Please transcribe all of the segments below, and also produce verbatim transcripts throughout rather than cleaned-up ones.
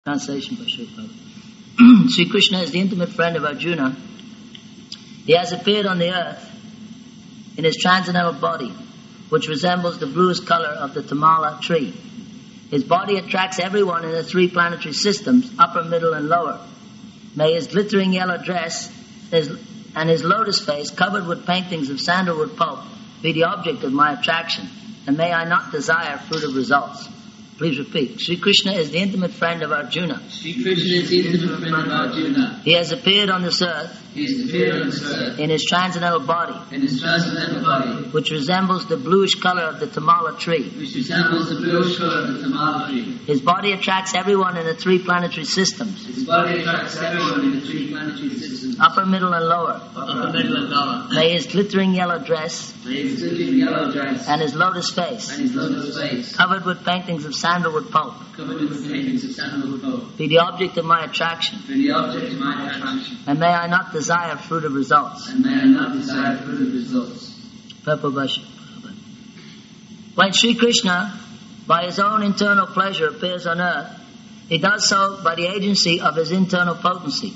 Translation by Sri Prabhupada. Sri Krishna is the intimate friend of Arjuna. He has appeared on the earth in his transcendental body, which resembles the bluish color of the Tamala tree. His body attracts everyone in the three planetary systems, upper, middle, and lower. May his glittering yellow dress his, and his lotus face, covered with paintings of sandalwood pulp, be the object of my attraction, and may I not desire fruitive results. Please repeat. Sri Krishna is the intimate friend of Arjuna. Sri Krishna is the intimate friend of Arjuna. He has appeared on this earth. He has appeared on this earth. In his transcendental body. In his transcendental body. Which resembles the bluish color of the Tamala tree. Which resembles the bluish color of the Tamala tree. His body attracts everyone in the three planetary systems. His body attracts everyone in the three planetary systems. Upper, middle, and lower. Upper, middle, and lower. May his glittering yellow dress. May his glittering yellow dress. And his lotus face. And his lotus face. Covered with paintings of sandalwood pulp. Covered with paintings of sandalwood pulp. Be the object of my attraction. Be the object of my attraction. And may I not desire fruitive results. And may I not desire fruitive results. Prabhupada. When Sri Krishna, by his own internal pleasure, appears on earth, he does so by the agency of his internal potency.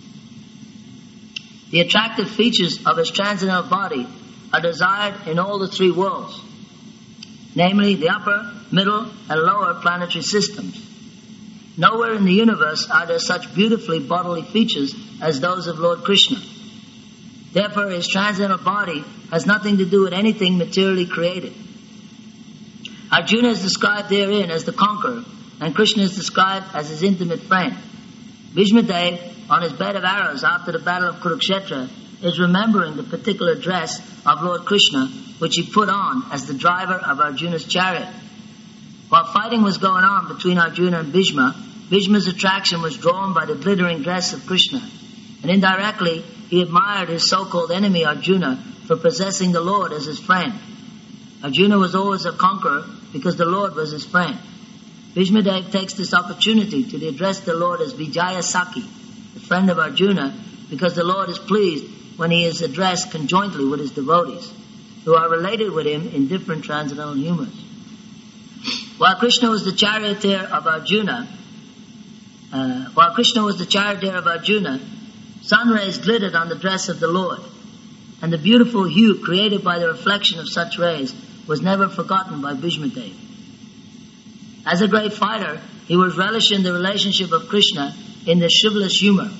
The attractive features of his transcendental body are desired in all the three worlds, namely the upper, middle, and lower planetary systems. Nowhere in the universe are there such beautifully bodily features as those of Lord Krishna. Therefore, his transcendental body has nothing to do with anything materially created. Arjuna is described therein as the conqueror, and Krishna is described as his intimate friend. Bhishma Dev, on his bed of arrows after the battle of Kurukshetra, is remembering the particular dress of Lord Krishna, which he put on as the driver of Arjuna's chariot. While fighting was going on between Arjuna and Bhishma, Bhishma's attraction was drawn by the glittering dress of Krishna, and indirectly he admired his so-called enemy Arjuna for possessing the Lord as his friend. Arjuna was always a conqueror because the Lord was his friend. Bhishma Dev takes this opportunity to address the Lord as Vijaya Saki, the friend of Arjuna, because the Lord is pleased when he is addressed conjointly with his devotees, who are related with him in different transcendental humors. While Krishna was the charioteer of Arjuna, uh, while Krishna was the charioteer of Arjuna, sun rays glittered on the dress of the Lord, and the beautiful hue created by the reflection of such rays was never forgotten by Bhishma Dev. As a great fighter, he was relishing the relationship of Krishna in the chivalrous humor.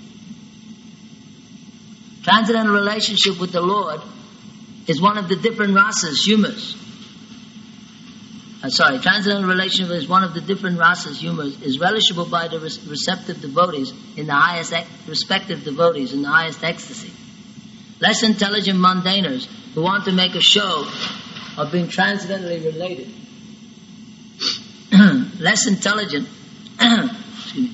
Transcendental relationship with the Lord is one of the different rasas, humors. Uh, sorry, transcendental relationship is one of the different rasas, humors, is relishable by the res- receptive devotees in the highest, ec- respective devotees in the highest ecstasy. Less intelligent mundaners who want to make a show of being transcendently related. Less intelligent, excuse me.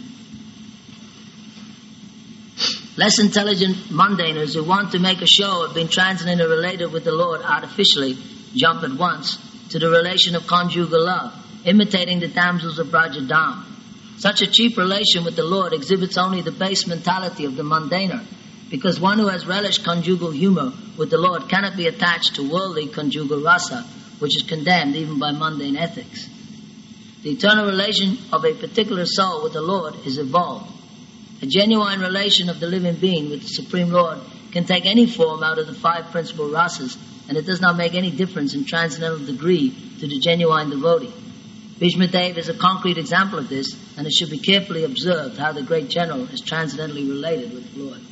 Less intelligent mundaners who want to make a show of being transcendently related with the Lord artificially jump at once to the relation of conjugal love, imitating the damsels of Brajadam. Such a cheap relation with the Lord exhibits only the base mentality of the mundaner, because one who has relished conjugal humor with the Lord cannot be attached to worldly conjugal rasa, which is condemned even by mundane ethics. The eternal relation of a particular soul with the Lord is evolved. A genuine relation of the living being with the Supreme Lord can take any form out of the five principal rasas, and it does not make any difference in transcendental degree to the genuine devotee. Bhishma Dev is a concrete example of this, and it should be carefully observed how the great general is transcendentally related with the Lord.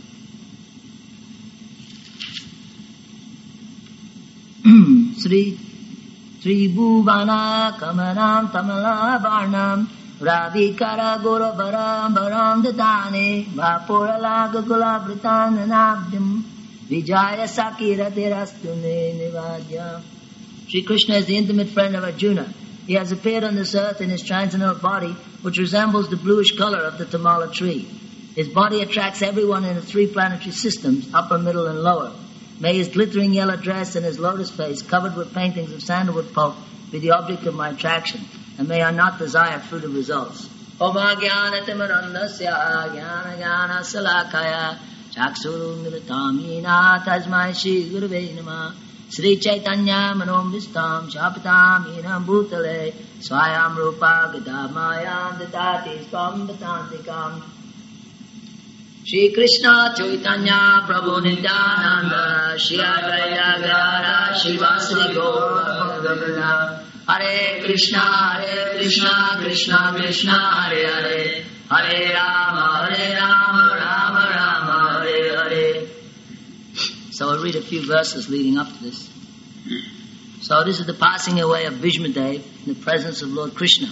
Sri Tribhuvana Kamanam Tamala Varnam Ravikara Guru Varam Varam Dadane Vapuralaga Gulabritan Abdim Vijaya Sakira Terastune Nivadya. Sri Krishna is the intimate friend of Arjuna. He has appeared on this earth in his transcendental body, which resembles the bluish color of the Tamala tree. His body attracts everyone in the three planetary systems, upper, middle, and lower. May his glittering yellow dress and his lotus face, covered with paintings of sandalwood pulp, be the object of my attraction, and may I not desire fruitive results. Om Jnana Timirandasya Jnana Jnana Salakaya Chakshuru Militamina Tasmai Shri Gurave Namah Sri Chaitanya Manom Vistam Shapatam Inam Bhutale Swayam Rupa Gadamayam Dadati Svam Batantikam. Shri Krishna Chaitanya Prabhu Nityananda Shri Advaita Gadadhara Shri Vasudeva Gaura Bhakta. Hare Krishna, Hare Krishna, Krishna Krishna, Hare Hare, Hare Rama, Hare Rama, Rama Rama, Hare Hare. So I'll read a few verses leading up to this. So this is the passing away of Bhishmadev in the presence of Lord Krishna.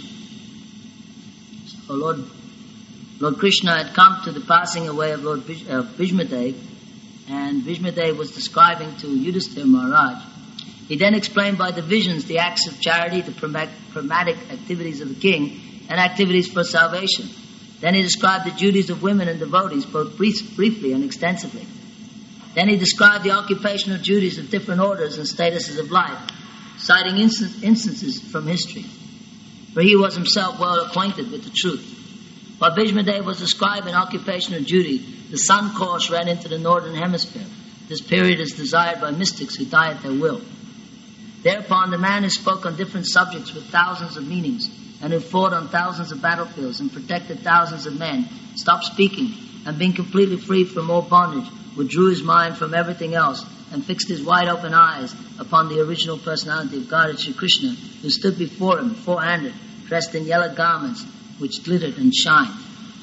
So Lord, Lord Krishna had come to the passing away of Lord Bhish, uh, Bhishmadev, and Bhishmadev was describing to Yudhisthira Maharaj. He then explained by the visions the acts of charity, the pragmatic activities of the king, and activities for salvation. Then he described the duties of women and devotees, both brief, briefly and extensively. Then he described the occupational duties of different orders and statuses of life, citing instant, instances from history, for he was himself well acquainted with the truth. While Bhishmadev was describing occupational duty, the sun course ran into the northern hemisphere. This period is desired by mystics who die at their will. Thereupon the man who spoke on different subjects with thousands of meanings, and who fought on thousands of battlefields and protected thousands of men, stopped speaking, and being completely free from all bondage, withdrew his mind from everything else, and fixed his wide open eyes upon the original personality of God, Shri Krishna, who stood before him, four-handed, dressed in yellow garments, which glittered and shined.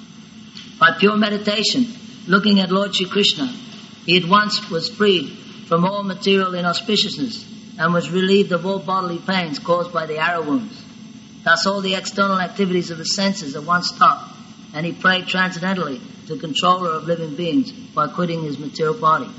By pure meditation, looking at Lord Shri Krishna, he at once was freed from all material inauspiciousness, and was relieved of all bodily pains caused by the arrow wounds. Thus all the external activities of the senses at once stopped, and he prayed transcendentally to the controller of living beings by quitting his material body.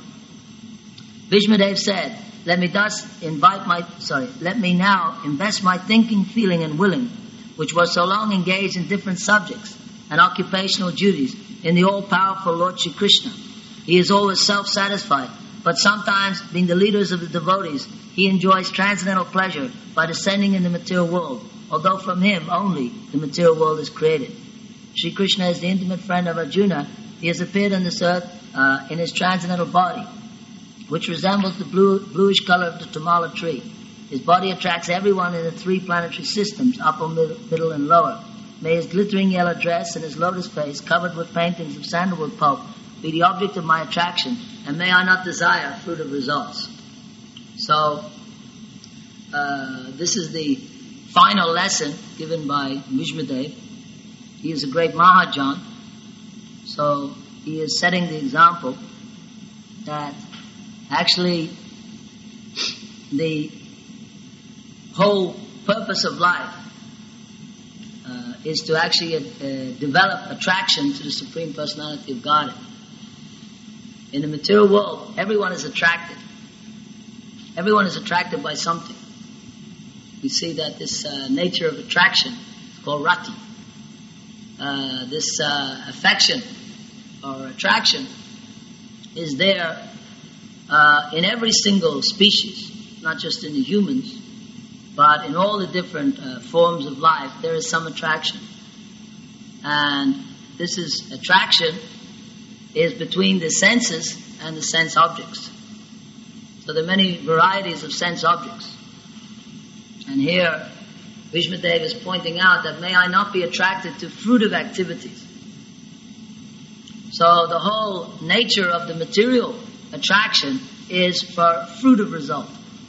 Bhishmadev said, Let me thus invite my, sorry, let me now invest my thinking, feeling, and willing, which was so long engaged in different subjects and occupational duties, in the all-powerful Lord Shri Krishna. He is always self-satisfied, but sometimes, being the leaders of the devotees, he enjoys transcendental pleasure by descending in the material world, although from him only the material world is created. Shri Krishna is the intimate friend of Arjuna. He has appeared on this earth uh, in his transcendental body, which resembles the blue, bluish color of the Tamala tree. His body attracts everyone in the three planetary systems, upper, middle, middle and lower. May his glittering yellow dress and his lotus face, covered with paintings of sandalwood pulp, be the object of my attraction, and may I not desire fruit of results. So, uh, this is the final lesson given by Bhishmadev. He is a great Mahajan, so he is setting the example that actually the whole purpose of life uh, is to actually uh, develop attraction to the Supreme Personality of Godhead. In the material world, everyone is attracted. Everyone is attracted by something. We see that this uh, nature of attraction is called rati. Uh, this uh, affection or attraction is there uh, in every single species, not just in the humans, but in all the different uh, forms of life, there is some attraction. And this is attraction is between the senses and the sense objects. So there are many varieties of sense objects. And here, Bhishmadev is pointing out that may I not be attracted to fruitive activities. So the whole nature of the material attraction is for fruitive result.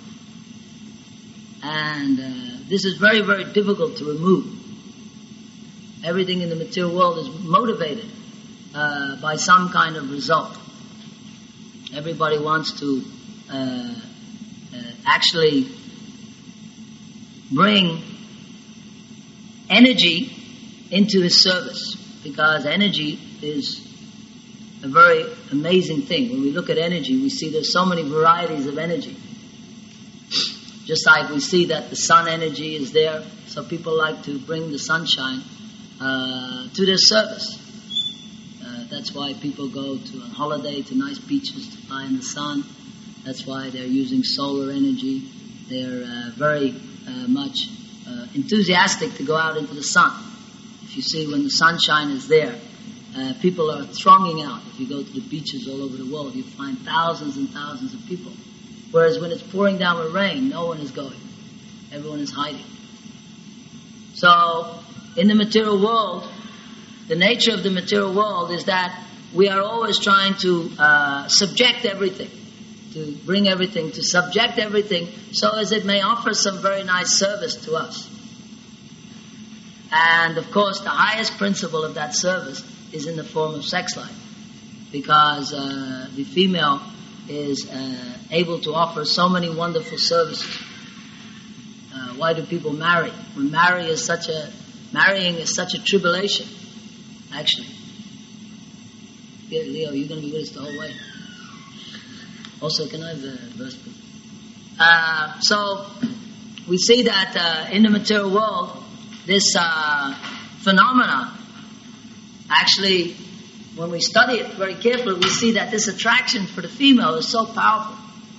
And uh, this is very, very difficult to remove. Everything in the material world is motivated uh, by some kind of result. Everybody wants to uh, uh, actually bring energy into his service, because energy is a very amazing thing. When we look at energy, we see there's so many varieties of energy. Just like we see that the sun energy is there, so people like to bring the sunshine uh, to their service. Uh, that's why people go to a holiday to nice beaches to lie in the sun. That's why they're using solar energy. They're uh, very uh, much uh, enthusiastic to go out into the sun. If you see when the sunshine is there, uh, people are thronging out. If you go to the beaches all over the world, you find thousands and thousands of people. Whereas when it's pouring down with rain, no one is going. Everyone is hiding. So, in the material world, the nature of the material world is that we are always trying to uh, subject everything, to bring everything, to subject everything, so as it may offer some very nice service to us. And of course, the highest principle of that service is in the form of sex life, because uh, the female is uh, able to offer so many wonderful services. Uh, why do people marry? When marry is such a marrying is such a tribulation, actually. Yeah, Leo, you're going to be with us the whole way. Also, can I have the verse, please? Uh, so, we see that uh, in the material world, this uh, phenomena, actually, when we study it very carefully, we see that this attraction for the female is so powerful.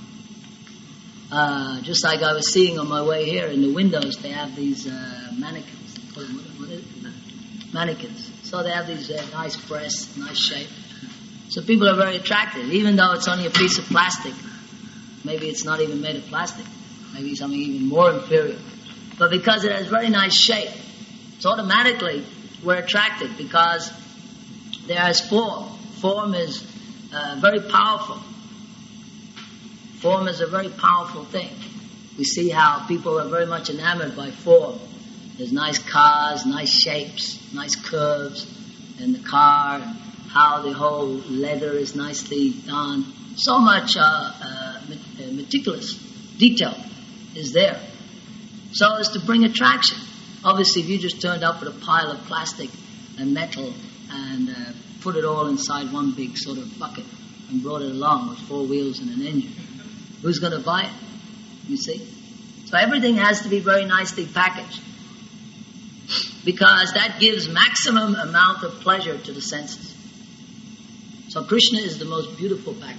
Uh, just like I was seeing on my way here, in the windows, they have these uh, mannequins. What, what is it? Mannequins. So they have these uh, nice breasts, nice shape. So people are very attracted, even though it's only a piece of plastic. Maybe it's not even made of plastic. Maybe something even more inferior. But because it has very nice shape, so automatically we're attracted, because there is form. Form is uh, very powerful. Form is a very powerful thing. We see how people are very much enamored by form. There's nice cars, nice shapes, nice curves in the car, and how the whole leather is nicely done. So much uh, uh, meticulous detail is there, so as to bring attraction. Obviously, if you just turned up with a pile of plastic and metal and uh, put it all inside one big sort of bucket and brought it along with four wheels and an engine, who's going to buy it? You see? So everything has to be very nicely packaged, because that gives maximum amount of pleasure to the senses. So Krishna is the most beautiful package,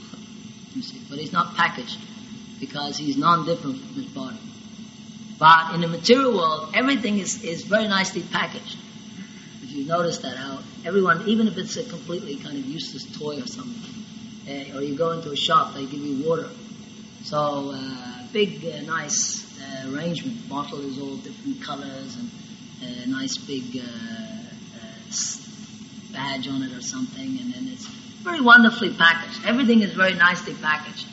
you see, but he's not packaged, because he's non-different from his body. But in the material world, everything is, is very nicely packaged. If you notice that, how everyone, even if it's a completely kind of useless toy or something, uh, or you go into a shop, they give you water. So, uh, big, uh, nice uh, arrangement. Bottle is all different colors, and a nice big uh, uh, badge on it or something, and then it's very wonderfully packaged. Everything is very nicely packaged.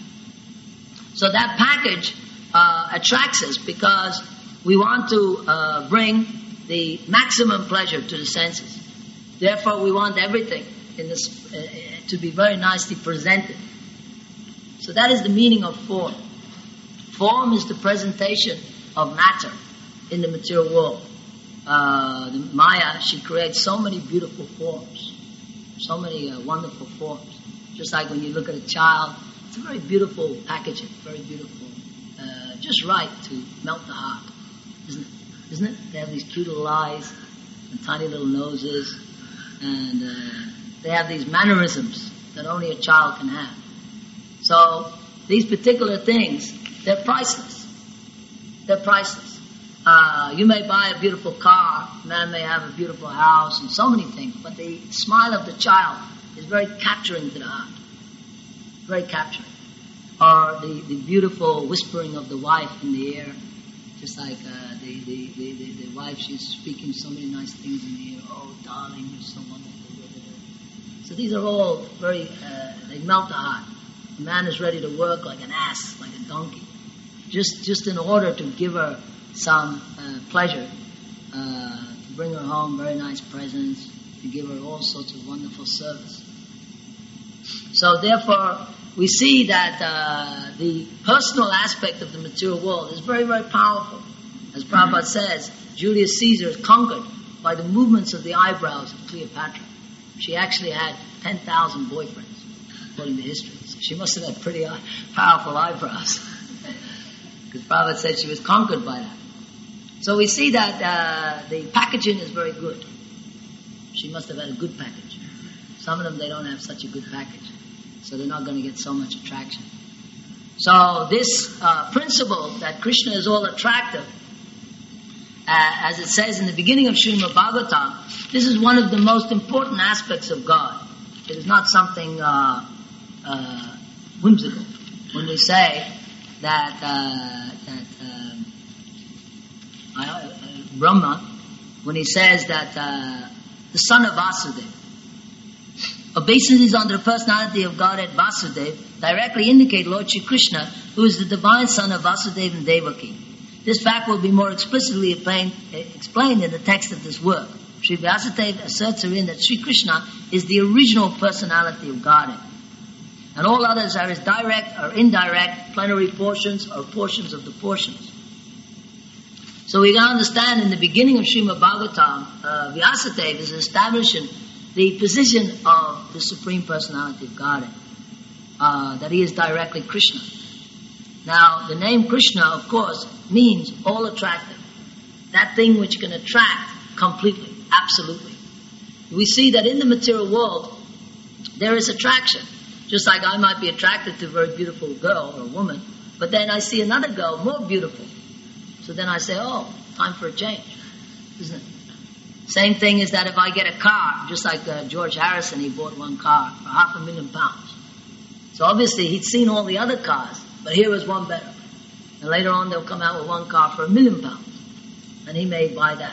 So that package uh, attracts us, because we want to uh, bring the maximum pleasure to the senses. Therefore, we want everything in this uh, to be very nicely presented. So that is the meaning of form. Form is the presentation of matter in the material world. Uh, the Maya, she creates so many beautiful forms, so many uh, wonderful forms. Just like when you look at a child, it's a very beautiful packaging, very beautiful, uh, just right to melt the heart, isn't it? Isn't it? They have these cute little eyes and tiny little noses, and uh, they have these mannerisms that only a child can have. So these particular things, they're priceless. They're priceless. Uh, you may buy a beautiful car, a man may have a beautiful house, and so many things, but the smile of the child is very capturing to the heart. Very capturing. Or the, the beautiful whispering of the wife in the ear, just like uh, the, the, the, the, the wife, she's speaking so many nice things in the ear. Oh, darling, you're so wonderful. So these are all very, uh, they melt the heart. The man is ready to work like an ass, like a donkey, just just in order to give her some uh, pleasure, uh, to bring her home very nice presents, to give her all sorts of wonderful service. So therefore, we see that uh, the personal aspect of the material world is very, very powerful. As Prabhupada says, Julius Caesar is conquered by the movements of the eyebrows of Cleopatra. She actually had ten thousand boyfriends, according to history. So she must have had pretty powerful eyebrows. Because Prabhupada said she was conquered by that. So we see that uh, the packaging is very good. She must have had a good package. Some of them, they don't have such a good package. So they're not going to get so much attraction. So this uh, principle that Krishna is all attractive, uh, as it says in the beginning of Srimad Bhagavatam, this is one of the most important aspects of God. It is not something uh, uh, whimsical. when we say that uh, that um, uh, Brahma, when he says that uh, the son of Vasudeva, obeisances on the personality of Godhead Vasudeva directly indicate Lord Shri Krishna, who is the divine son of Vasudeva and Devaki. This fact will be more explicitly explained, explained in the text of this work. Sri Vyasadeva asserts herein that Sri Krishna is the original personality of Godhead, and all others are his direct or indirect plenary portions or portions of the portions. So we can understand in the beginning of Srimad Bhagavatam, uh, Vyasadeva is establishing the position of the Supreme Personality of Godhead, uh, that he is directly Krishna. Now, the name Krishna, of course, means all attractive. That thing which can attract completely, absolutely. We see that in the material world, there is attraction. Just like I might be attracted to a very beautiful girl or woman, but then I see another girl more beautiful. So then I say, oh, time for a change, isn't it? Same thing is that if I get a car, just like uh, George Harrison, he bought one car for half a million pounds. So obviously he'd seen all the other cars, but here was one better. And later on they'll come out with one car for a million pounds. And he may buy that.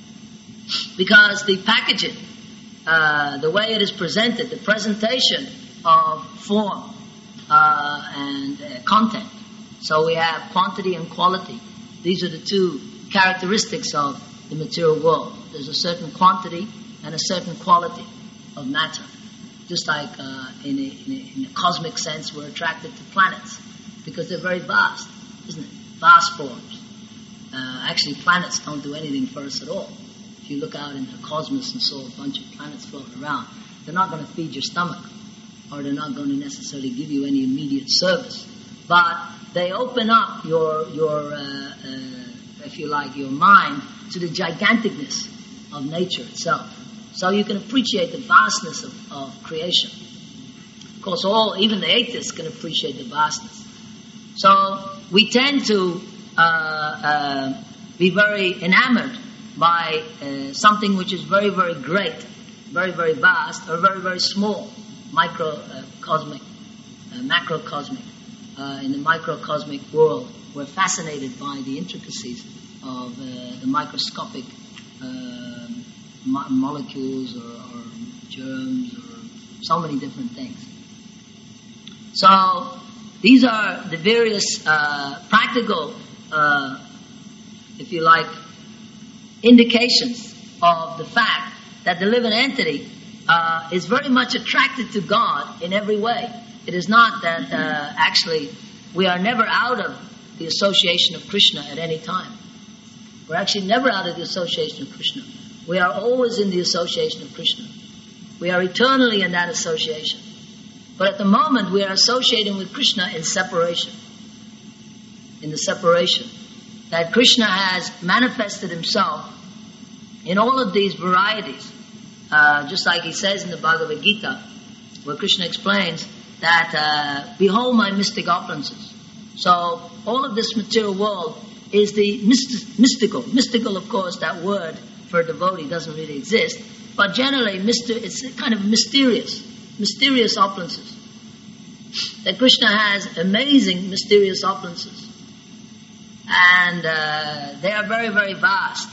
Because the packaging, uh, the way it is presented, the presentation of form uh, and uh, content. So we have quantity and quality. These are the two characteristics of the material world. There's a certain quantity and a certain quality of matter. Just like uh, in, a, in, a, in a cosmic sense, we're attracted to planets because they're very vast, isn't it? Vast forms. Uh, actually, planets don't do anything for us at all. If you look out into the cosmos and saw a bunch of planets floating around, they're not going to feed your stomach, or they're not going to necessarily give you any immediate service. But they open up your, your uh, uh, if you like, your mind to the giganticness of nature itself. So you can appreciate the vastness of, of creation. Of course, all, even the atheists can appreciate the vastness. So we tend to uh, uh, be very enamored by uh, something which is very, very great, very, very vast, or very, very small, microcosmic, uh, uh, macrocosmic. Uh, in the microcosmic world, we're fascinated by the intricacies of uh, the microscopic uh, mo- molecules or, or germs or so many different things. So these are the various uh, practical, uh, if you like, indications of the fact that the living entity uh, is very much attracted to God in every way. It is not that uh, actually we are never out of the association of Krishna at any time. We're actually never out of the association of Krishna. We are always in the association of Krishna. We are eternally in that association. But at the moment we are associating with Krishna in separation. In the separation. That Krishna has manifested himself in all of these varieties. Uh, just like he says in the Bhagavad Gita, where Krishna explains that, uh, behold my mystic opulences. So all of this material world is the myst- mystical. Mystical, of course, that word for a devotee doesn't really exist. But generally, myster- it's kind of mysterious. Mysterious opulences. That Krishna has amazing mysterious opulences. And uh, they are very, very vast.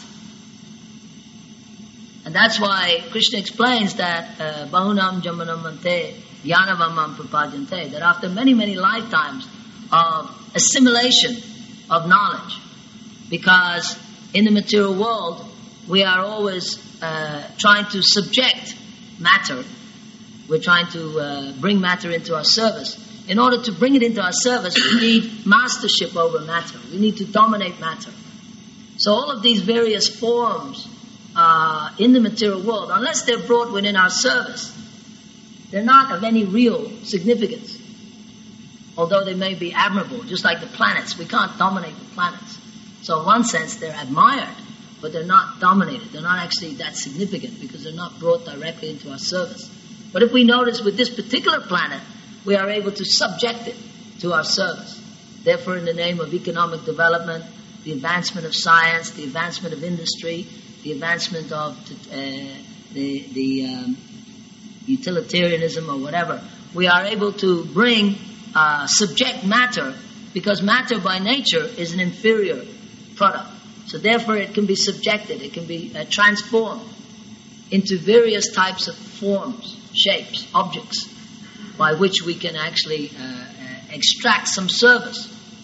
And that's why Krishna explains that Bahunam Jamanam Ante Jnanavamam Prapadyante, that after many, many lifetimes of assimilation of knowledge, because in the material world we are always uh, trying to subject matter, we're trying to uh, bring matter into our service. In order to bring it into our service, we need mastership over matter. We need to dominate matter. So all of these various forms uh, in the material world, unless they're brought within our service, they're not of any real significance. Although they may be admirable, just like the planets. We can't dominate the planets. So in one sense, they're admired, but they're not dominated. They're not actually that significant because they're not brought directly into our service. But if we notice with this particular planet, we are able to subject it to our service. Therefore, in the name of economic development, the advancement of science, the advancement of industry, the advancement of uh, the, the um, utilitarianism or whatever, we are able to bring uh, subject matter, because matter by nature is an inferior product. So therefore it can be subjected, it can be uh, transformed into various types of forms, shapes, objects, by which we can actually uh, uh, extract some service.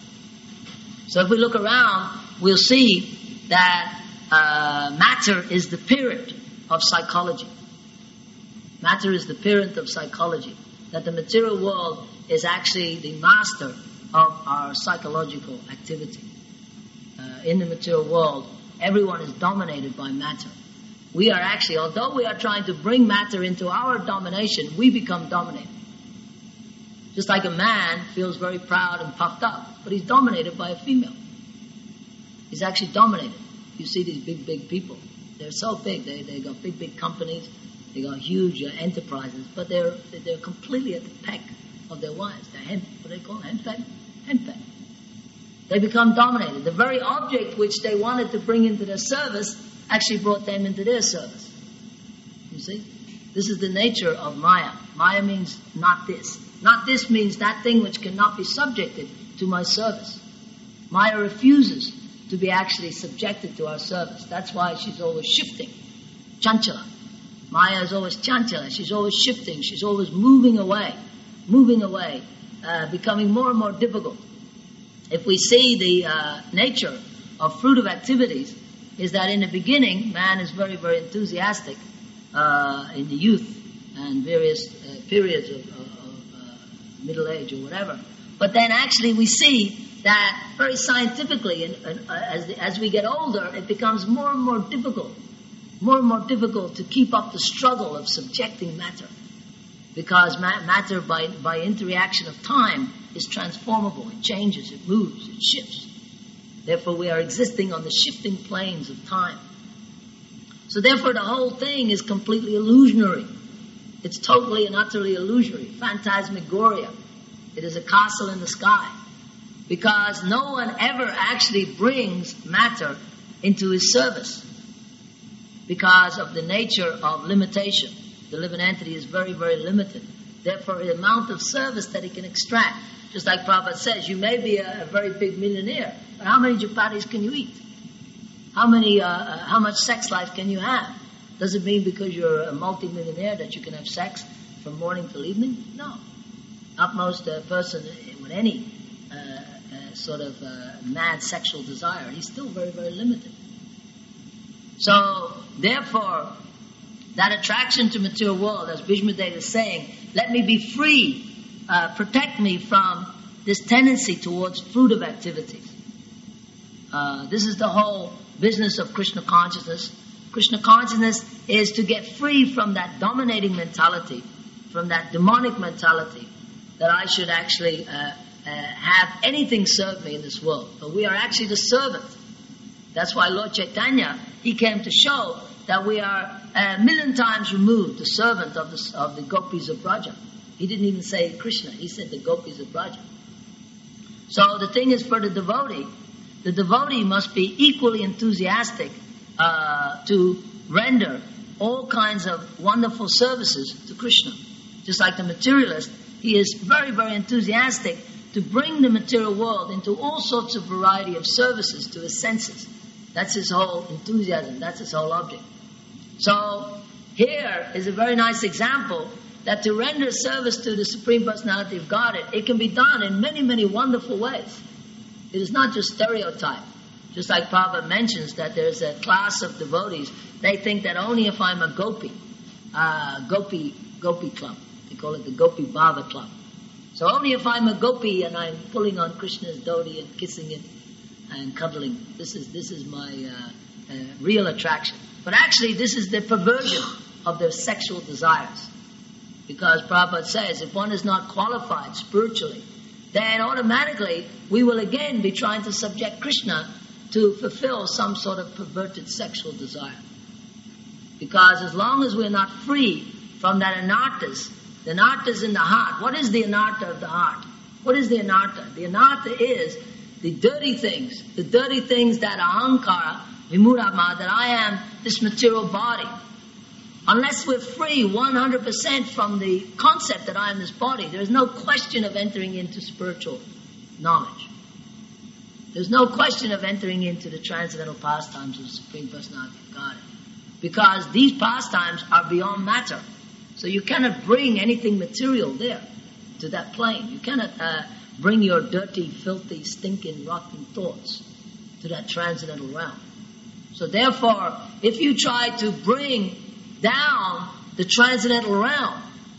So if we look around, we'll see that uh, matter is the parent of psychology. Matter is the parent of psychology. That the material world is actually the master of our psychological activity. Uh, in the material world, everyone is dominated by matter. We are actually, although we are trying to bring matter into our domination, we become dominated. Just like a man feels very proud and puffed up, but he's dominated by a female. He's actually dominated. You see these big, big people. They're so big. They they got big, big companies. They got huge uh, enterprises, but they're they're completely at the peck of their wives. They're hen, what do they call it? Henpeck? Henpeck. They become dominated. The very object which they wanted to bring into their service actually brought them into their service. You see? This is the nature of Maya. Maya means not this. Not this means that thing which cannot be subjected to my service. Maya refuses to be actually subjected to our service. That's why she's always shifting. Chanchala. Maya is always chanchala. She's always shifting. She's always moving away. Moving away. Uh, becoming more and more difficult. If we see the uh, nature of fruitive activities, is that in the beginning, man is very, very enthusiastic uh, in the youth and various uh, periods of, of, of uh, middle age or whatever. But then actually we see that very scientifically, and, and, uh, as, the, as we get older, it becomes more and more difficult, more and more difficult to keep up the struggle of subjecting matter. Because ma- matter, by, by interaction of time, is transformable. It changes, it moves, it shifts. Therefore, we are existing on the shifting planes of time. So therefore, the whole thing is completely illusionary. It's totally and utterly illusory. Phantasmagoria. It is a castle in the sky. Because no one ever actually brings matter into his service. Because of the nature of limitation. The living entity is very, very limited. Therefore, the amount of service that he can extract. Just like Prabhupada says, you may be a, a very big millionaire, but how many chapatis can you eat? How many, uh, uh, how much sex life can you have? Does it mean because you're a multi-millionaire that you can have sex from morning till evening? No. Utmost uh, person with any uh, uh, sort of uh, mad sexual desire, he's still very, very limited. So, therefore, that attraction to material world, as Bhishmadeva is saying, let me be free. Uh, protect me from this tendency towards fruitive activities. Uh, this is the whole business of Krishna consciousness. Krishna consciousness is to get free from that dominating mentality, from that demonic mentality, that I should actually uh, uh, have anything serve me in this world. But we are actually the servant. That's why Lord Chaitanya, he came to show that we are a million times removed, the servant of the, of the gopis of Braja. He didn't even say Krishna, he said the gopis of Braja. So the thing is, for the devotee, the devotee must be equally enthusiastic uh, to render all kinds of wonderful services to Krishna. Just like the materialist, he is very, very enthusiastic to bring the material world into all sorts of variety of services to his senses. That's his whole enthusiasm, that's his whole object. So here is a very nice example that to render service to the Supreme Personality of Godhead, it can be done in many, many wonderful ways. It is not just stereotype. Just like Prabhupada mentions that there's a class of devotees, they think that only if I'm a gopi, uh, gopi, gopi club, they call it the Gopi Bhava club. So only if I'm a gopi and I'm pulling on Krishna's dhoti and kissing it and cuddling, this is this is my uh, uh, real attraction. But actually this is the perversion of their sexual desires. Because Prabhupada says, if one is not qualified spiritually, then automatically we will again be trying to subject Krishna to fulfill some sort of perverted sexual desire. Because as long as we're not free from that anarthas, the anarthas in the heart. What is the anartha of the heart? What is the anartha? The anartha is the dirty things, the dirty things that ahankara, vimurama, that I am this material body. Unless we're free one hundred percent from the concept that I am this body, there's no question of entering into spiritual knowledge. There's no question of entering into the transcendental pastimes of the Supreme Personality of Godhead. Because these pastimes are beyond matter. So you cannot bring anything material there to that plane. You cannot uh, bring your dirty, filthy, stinking, rotten thoughts to that transcendental realm. So therefore, if you try to bring down the transcendental realm,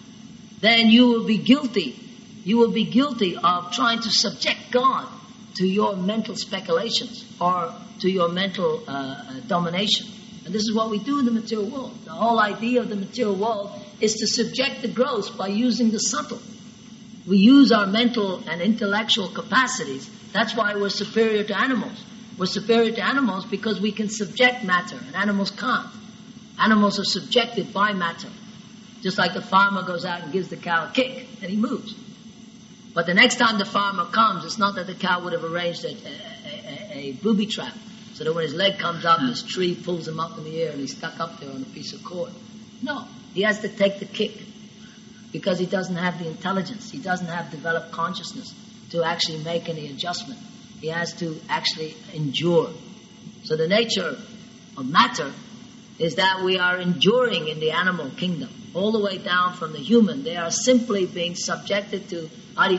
then you will be guilty. You will be guilty of trying to subject God to your mental speculations or to your mental uh, uh, domination. And this is what we do in the material world. The whole idea of the material world is to subject the gross by using the subtle. We use our mental and intellectual capacities. That's why we're superior to animals. We're superior to animals because we can subject matter, and animals can't. Animals are subjected by matter. Just like the farmer goes out and gives the cow a kick, and he moves. But the next time the farmer comes, it's not that the cow would have arranged a, a, a, a booby trap, so that when his leg comes up, this tree pulls him up in the air and he's stuck up there on a piece of cord. No, he has to take the kick because he doesn't have the intelligence. He doesn't have developed consciousness to actually make any adjustment. He has to actually endure. So the nature of matter is that we are enduring in the animal kingdom, all the way down from the human. They are simply being subjected to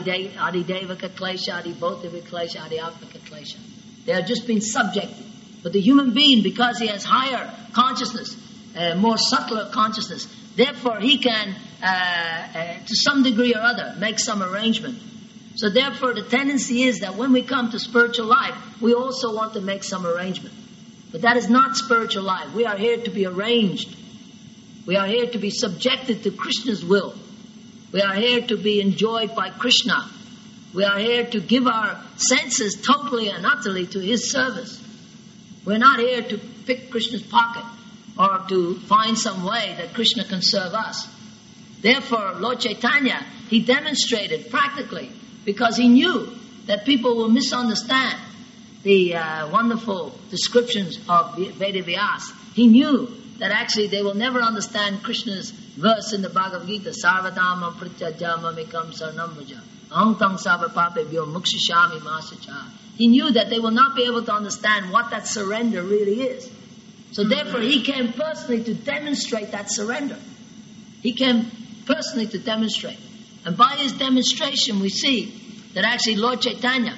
Adidevaka Klesha, Adibodhivika Klesha, Adiapaka Klesha. They are just being subjected. But the human being, because he has higher consciousness, uh, more subtler consciousness, therefore he can, uh, uh, to some degree or other, make some arrangement. So therefore the tendency is that when we come to spiritual life, we also want to make some arrangement. But that is not spiritual life. We are here to be arranged. We are here to be subjected to Krishna's will. We are here to be enjoyed by Krishna. We are here to give our senses totally and utterly to His service. We're not here to pick Krishna's pocket or to find some way that Krishna can serve us. Therefore, Lord Chaitanya, he demonstrated practically, because he knew that people will misunderstand the uh, wonderful descriptions of Vedavyas. He knew that actually they will never understand Krishna's verse in the Bhagavad Gita, Sarvadhamam Pratyajama Mikam Sarnam Vraja, Aham Tang Sarvapapebhyo Mukshishami Masacha. He knew that they will not be able to understand what that surrender really is. So therefore he came personally to demonstrate that surrender. He came personally to demonstrate. And by his demonstration we see that actually Lord Chaitanya,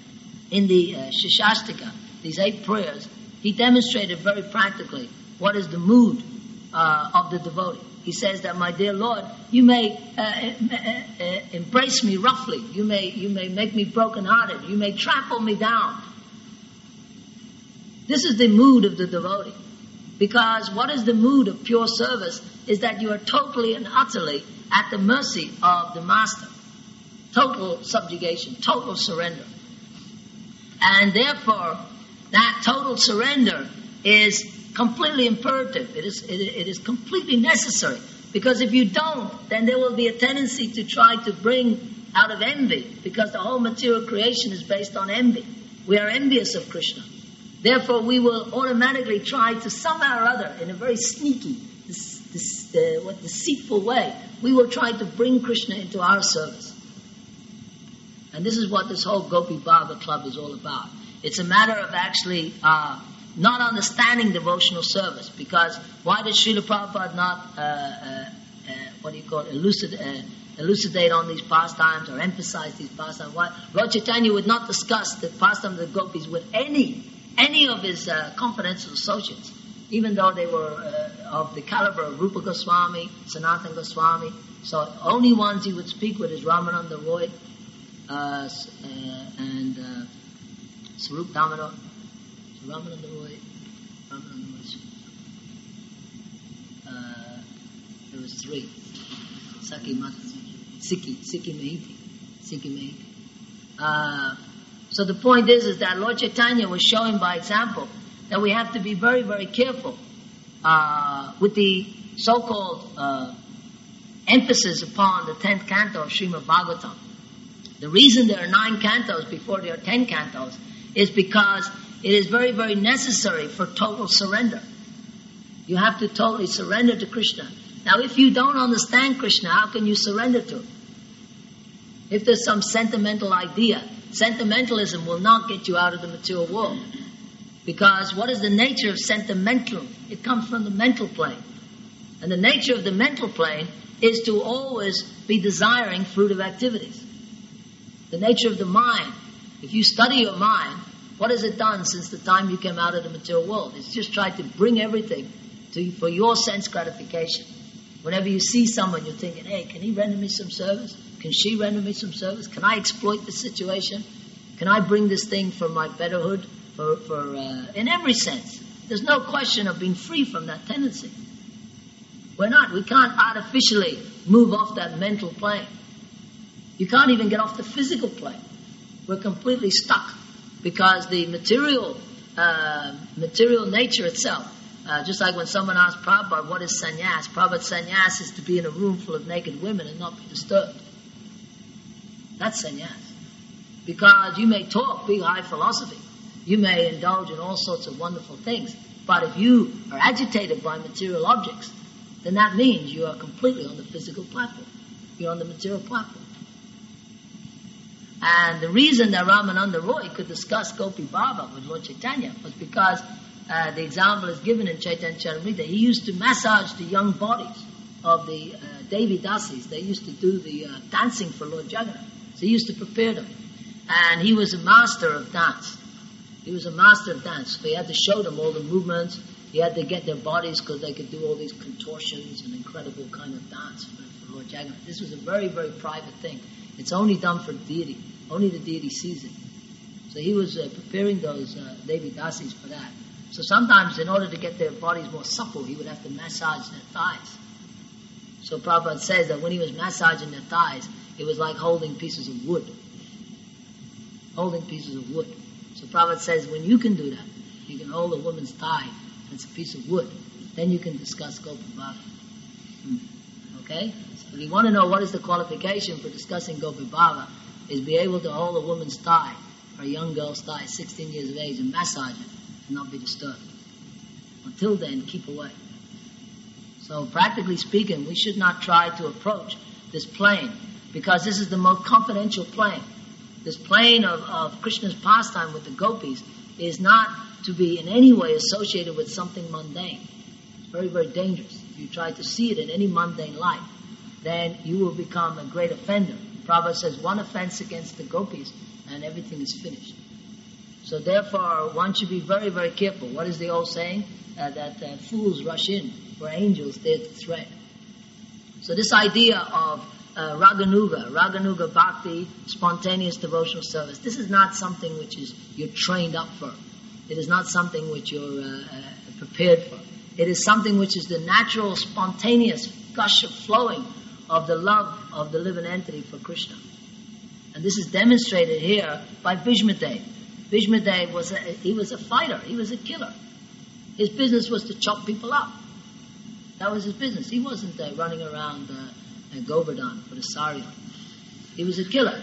in the uh, Shishastika, these eight prayers, he demonstrated very practically what is the mood uh, of the devotee. He says that, my dear Lord, you may uh, uh, uh, embrace me roughly. You may, you may make me broken-hearted. You may trample me down. This is the mood of the devotee. Because what is the mood of pure service is that you are totally and utterly at the mercy of the Master. Total subjugation, total surrender. And therefore, that total surrender is completely imperative. It is, it, it is completely necessary. Because if you don't, then there will be a tendency to try to bring out of envy. Because the whole material creation is based on envy. We are envious of Krishna. Therefore, we will automatically try to somehow or other, in a very sneaky, this, this, uh, what deceitful way, we will try to bring Krishna into our service. And this is what this whole Gopi Bhava Club is all about. It's a matter of actually uh, not understanding devotional service. Because why does Srila Prabhupada not, uh, uh, uh, what do you call it, elucidate, uh, elucidate on these pastimes or emphasize these pastimes? Why? Lord Chaitanya would not discuss the pastimes of the Gopis with any any of his uh, confidential associates, even though they were uh, of the caliber of Rupa Goswami, Sanatana Goswami. So only ones he would speak with is Ramananda Roy, Uh, uh, and uh, Sarup Damodar, so Ramananda Roy, Ramananda Roy, uh, there was three, Saki Mata, Sikhi, Sikhi Mahiti, Sikhi Mahiti. Uh, so the point is, is that Lord Chaitanya was showing by example that we have to be very, very careful uh, with the so-called uh, emphasis upon the tenth canto of Srimad Bhagavatam. The reason there are nine cantos before there are ten cantos is because it is very, very necessary for total surrender. You have to totally surrender to Krishna. Now, if you don't understand Krishna, how can you surrender to him? If there's some sentimental idea, sentimentalism will not get you out of the material world. Because what is the nature of sentimental? It comes from the mental plane. And the nature of the mental plane is to always be desiring fruitive activities. The nature of the mind, if you study your mind, what has it done since the time you came out of the material world? It's just tried to bring everything to for your sense gratification. Whenever you see someone, you're thinking, hey, can he render me some service? Can she render me some service? Can I exploit this situation? Can I bring this thing for my betterhood? For, for uh, in every sense. There's no question of being free from that tendency. We're not. We can't artificially move off that mental plane. You can't even get off the physical plane. We're completely stuck because the material uh, material nature itself, uh, just like when someone asked Prabhupada, what is sannyas? Prabhupada, sannyas is to be in a room full of naked women and not be disturbed. That's sannyas. Because you may talk big high philosophy. You may indulge in all sorts of wonderful things. But if you are agitated by material objects, then that means you are completely on the physical platform. You're on the material platform. And the reason that Ramananda Roy could discuss Gopi Baba with Lord Chaitanya was because uh, the example is given in Chaitanya Charitamrita. He used to massage the young bodies of the uh, Devi Dasis. They used to do the uh, dancing for Lord Jagannath. So he used to prepare them. And he was a master of dance. He was a master of dance. So he had to show them all the movements. He had to get their bodies because they could do all these contortions and incredible kind of dance for, for Lord Jagannath. This was a very, very private thing. It's only done for deity. Only the deity sees it. So he was uh, preparing those uh, Devi Dasis for that. So sometimes in order to get their bodies more supple, he would have to massage their thighs. So Prabhupada says that when he was massaging their thighs, it was like holding pieces of wood. Holding pieces of wood. So Prabhupada says, when you can do that, you can hold a woman's thigh, that's a piece of wood, then you can discuss Gopi Baba. Hmm. Okay? So if you want to know what is the qualification for discussing Gopi Baba, is be able to hold a woman's thigh, or a young girl's thigh, sixteen years of age, and massage it, and not be disturbed. Until then, keep away. So practically speaking, we should not try to approach this plane, because this is the most confidential plane. This plane of, of Krishna's pastime with the gopis is not to be in any way associated with something mundane. It's very, very dangerous. If you try to see it in any mundane light, then you will become a great offender. Prabhupada says one offense against the gopis and everything is finished. So therefore, one should be very, very careful. What is the old saying? Uh, that uh, fools rush in where angels dare to thread. So this idea of Uh, Raganuga, Raganuga Bhakti, spontaneous devotional service. This is not something which is you're trained up for. It is not something which you're uh, uh, prepared for. It is something which is the natural, spontaneous gush of flowing of the love of the living entity for Krishna. And this is demonstrated here by Bhishmadev. Bhishmadev was a, he was a fighter. He was a killer. His business was to chop people up. That was his business. He wasn't uh, running around Uh, Govardhan for the Sarya. He was a killer.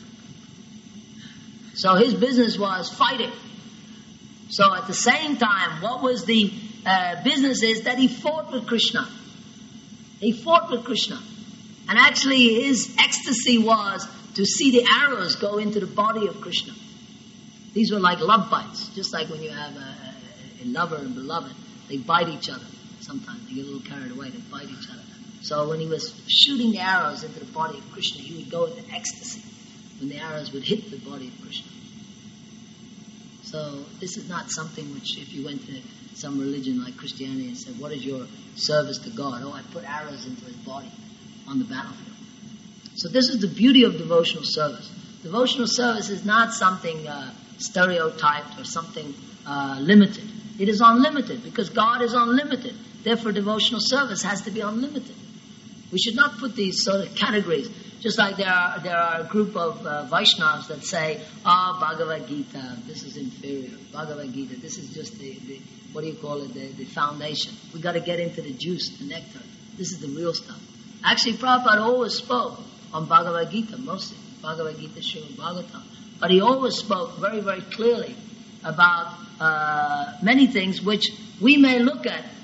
So his business was fighting. So at the same time, what was the uh, business is that he fought with Krishna. He fought with Krishna. And actually his ecstasy was to see the arrows go into the body of Krishna. These were like love bites. Just like when you have a, a lover and beloved, they bite each other. Sometimes they get a little carried away, they bite each other. So when he was shooting the arrows into the body of Krishna, he would go into ecstasy when the arrows would hit the body of Krishna. So this is not something which, if you went to some religion like Christianity and said, what is your service to God? Oh, I put arrows into his body on the battlefield. So this is the beauty of devotional service. Devotional service is not something uh, stereotyped or something uh, limited. It is unlimited because God is unlimited. Therefore, devotional service has to be unlimited. We should not put these sort of categories. Just like there are there are a group of uh, Vaishnavas that say, ah, oh, Bhagavad Gita, this is inferior. Bhagavad Gita, this is just the, the what do you call it, the, the foundation. We've got to get into the juice, the nectar. This is the real stuff. Actually, Prabhupada always spoke on Bhagavad Gita, mostly. Bhagavad Gita, Srimad Bhagavatam. But he always spoke very, very clearly about uh, many things which we may look at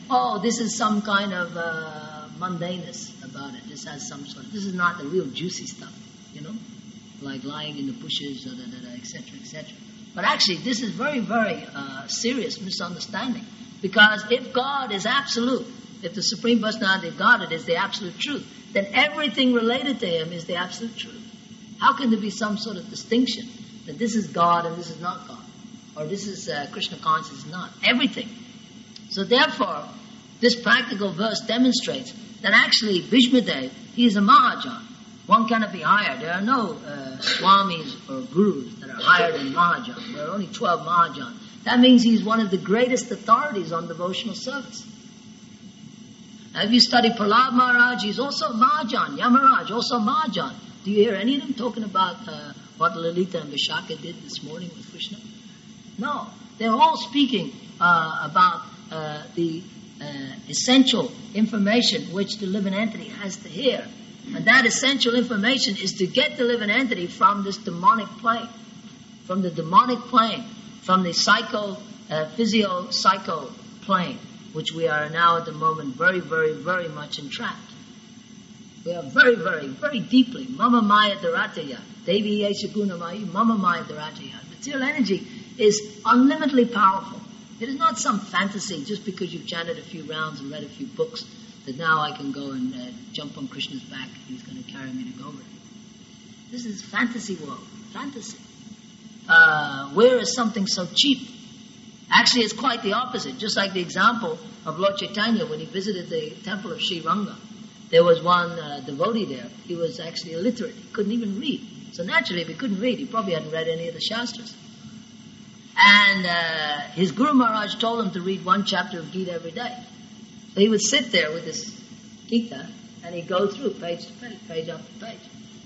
oh, this is some kind of uh, mundaneness about it. This has some sort of, this is not the real juicy stuff, you know, like lying in the bushes, et cetera, et cetera. But actually, this is very, very uh, serious misunderstanding. Because if God is absolute, if the Supreme Personality of Godhead is the absolute truth, then everything related to Him is the absolute truth. How can there be some sort of distinction that this is God and this is not God? Or this is uh, Krishna consciousness, not. Everything. So therefore, this practical verse demonstrates that actually Bhishmadev, he is a Mahajan. One cannot be higher. There are no uh, Swamis or Gurus that are higher than Mahajan. There are only twelve Mahajan. That means he's one of the greatest authorities on devotional service. Now, if you study Prahlad Maharaj, he's also Mahajan. Yamaraj, also Mahajan. Do you hear any of them talking about uh, what Lalita and Vishaka did this morning with Krishna? No. They're all speaking uh, about uh, the uh, essential information which the living entity has to hear. And that essential information is to get the living entity from this demonic plane, from the demonic plane, from the psycho, uh, physio-psycho plane, which we are now at the moment very, very, very much entrapped. We are very, very, very deeply. Mama Maya Dharataya. Devi Yeshaguna Maya, Mama Maya Dharataya. Material energy is unlimitedly powerful. It is not some fantasy just because you've chanted a few rounds and read a few books that now I can go and uh, jump on Krishna's back and he's going to carry me to Govardhan. This is fantasy world. Fantasy. Uh, where is something so cheap? Actually, it's quite the opposite. Just like the example of Lord Chaitanya when he visited the temple of Sri Ranga. There was one uh, devotee there. He was actually illiterate. He couldn't even read. So naturally, if he couldn't read, he probably hadn't read any of the Shastras. And uh, his Guru Maharaj told him to read one chapter of Gita every day. So he would sit there with this Gita and he'd go through page to page, page after page.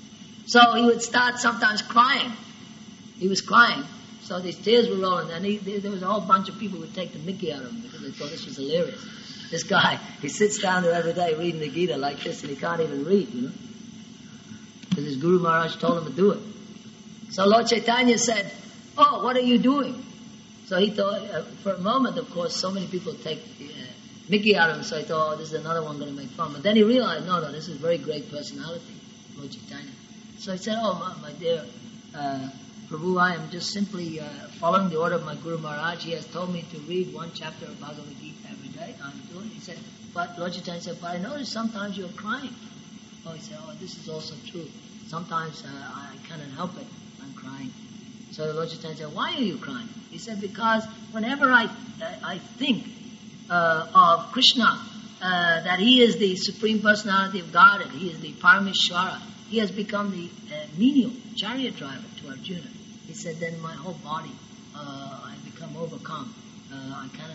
So he would start sometimes crying. He was crying. So these tears were rolling. And he, there was a whole bunch of people who would take the mickey out of him because they thought this was hilarious. This guy, he sits down there every day reading the Gita like this and he can't even read, you know. Because his Guru Maharaj told him to do it. So Lord Chaitanya said, oh, what are you doing? So he thought, uh, for a moment, of course, so many people take uh, mickey out of him, so he thought, oh, this is another one going to make fun. But then he realized, no, no, this is very great personality, Lord Chaitanya. So he said, oh, my, my dear uh, Prabhu, I am just simply uh, following the order of my Guru Maharaj. He has told me to read one chapter of Bhagavad Gita every day. I'm doing it. He said, but Lord Chaitanya said, but I noticed sometimes you're crying. Oh, he said, oh, this is also true. Sometimes uh, I cannot help it. I'm crying. So the Lord Chaitanya said, why are you crying? He said, because whenever I uh, I think uh, of Krishna, uh, that He is the Supreme Personality of Godhead, He is the Parameshwara, He has become the uh, menial chariot driver to Arjuna. He said, then my whole body, uh, I become overcome. Uh, I cannot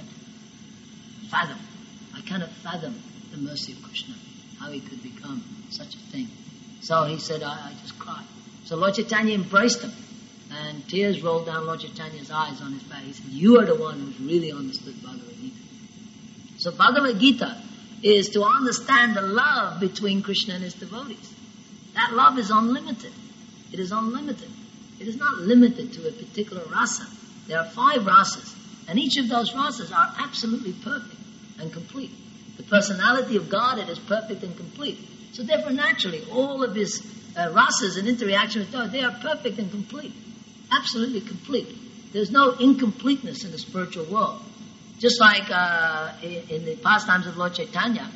fathom. I cannot fathom the mercy of Krishna, how He could become such a thing. So he said, I, I just cried. So Lord Chaitanya embraced him. And tears rolled down Lord Chaitanya's eyes on his back. He said, you are the one who's really understood Bhagavad Gita. So Bhagavad Gita is to understand the love between Krishna and his devotees. That love is unlimited. It is unlimited. It is not limited to a particular rasa. There are five rasas. And each of those rasas are absolutely perfect and complete. The personality of God, it is perfect and complete. So therefore, naturally, all of his uh, rasas and interaction with God, they are perfect and complete. Absolutely complete. There's no incompleteness in the spiritual world. Just like uh, in, in the pastimes of Lord Chaitanya,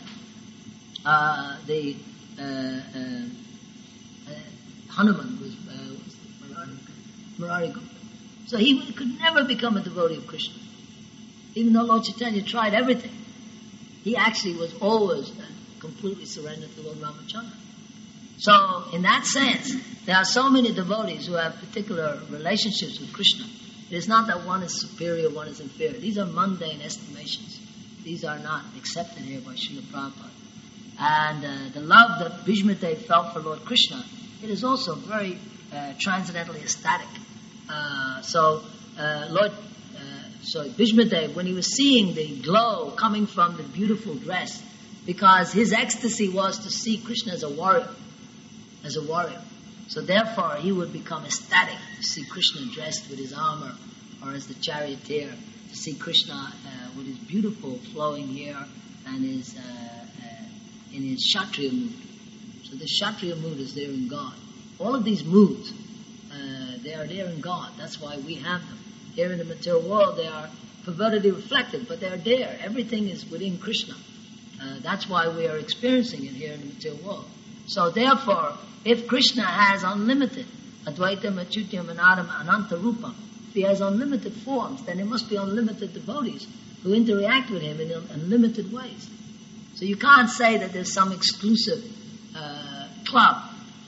uh, the uh, uh, uh, Hanuman was, uh, was Murari Gupta. So he could never become a devotee of Krishna. Even though Lord Chaitanya tried everything, he actually was always uh, completely surrendered to Lord Ramachandra. So, in that sense, there are so many devotees who have particular relationships with Krishna. It is not that one is superior, one is inferior. These are mundane estimations. These are not accepted here by Srila Prabhupada. And uh, the love that Bhishmadev felt for Lord Krishna, it is also very uh, transcendentally ecstatic. Uh, so, uh, Lord, uh, sorry, Bhishmadev, when he was seeing the glow coming from the beautiful dress, because his ecstasy was to see Krishna as a warrior. As a warrior. So therefore he would become ecstatic to see Krishna dressed with his armor or as the charioteer to see Krishna uh, with his beautiful flowing hair and his uh, uh, in his Kshatriya mood. So the Kshatriya mood is there in God. All of these moods, uh, they are there in God. That's why we have them. Here in the material world, they are pervertedly reflected, but they are there. Everything is within Krishna. Uh, that's why we are experiencing it here in the material world. So therefore, if Krishna has unlimited Advaitam, Achyutam, Anadam, Ananta Rupam, if he has unlimited forms, then there must be unlimited devotees who interact with him in unlimited ways. So you can't say that there's some exclusive uh, club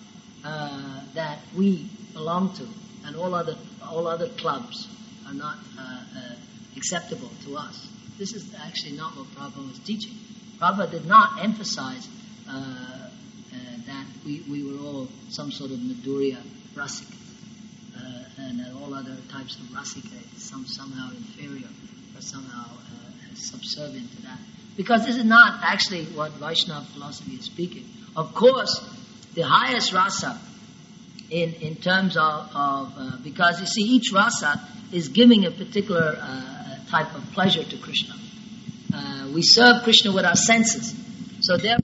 uh, that we belong to, and all other all other clubs are not uh, uh, acceptable to us. This is actually not what Prabhupada was teaching. Prabhupada did not emphasize uh, uh, that we, we were all some sort of Madhurya Rasika, uh, and that all other types of Rasika is some, somehow inferior or somehow uh, subservient to that. Because this is not actually what Vaishnava philosophy is speaking. Of course, the highest rasa in, in terms of, of uh, because you see each rasa is giving a particular uh, type of pleasure to Krishna. Uh, we serve Krishna with our senses. So therefore,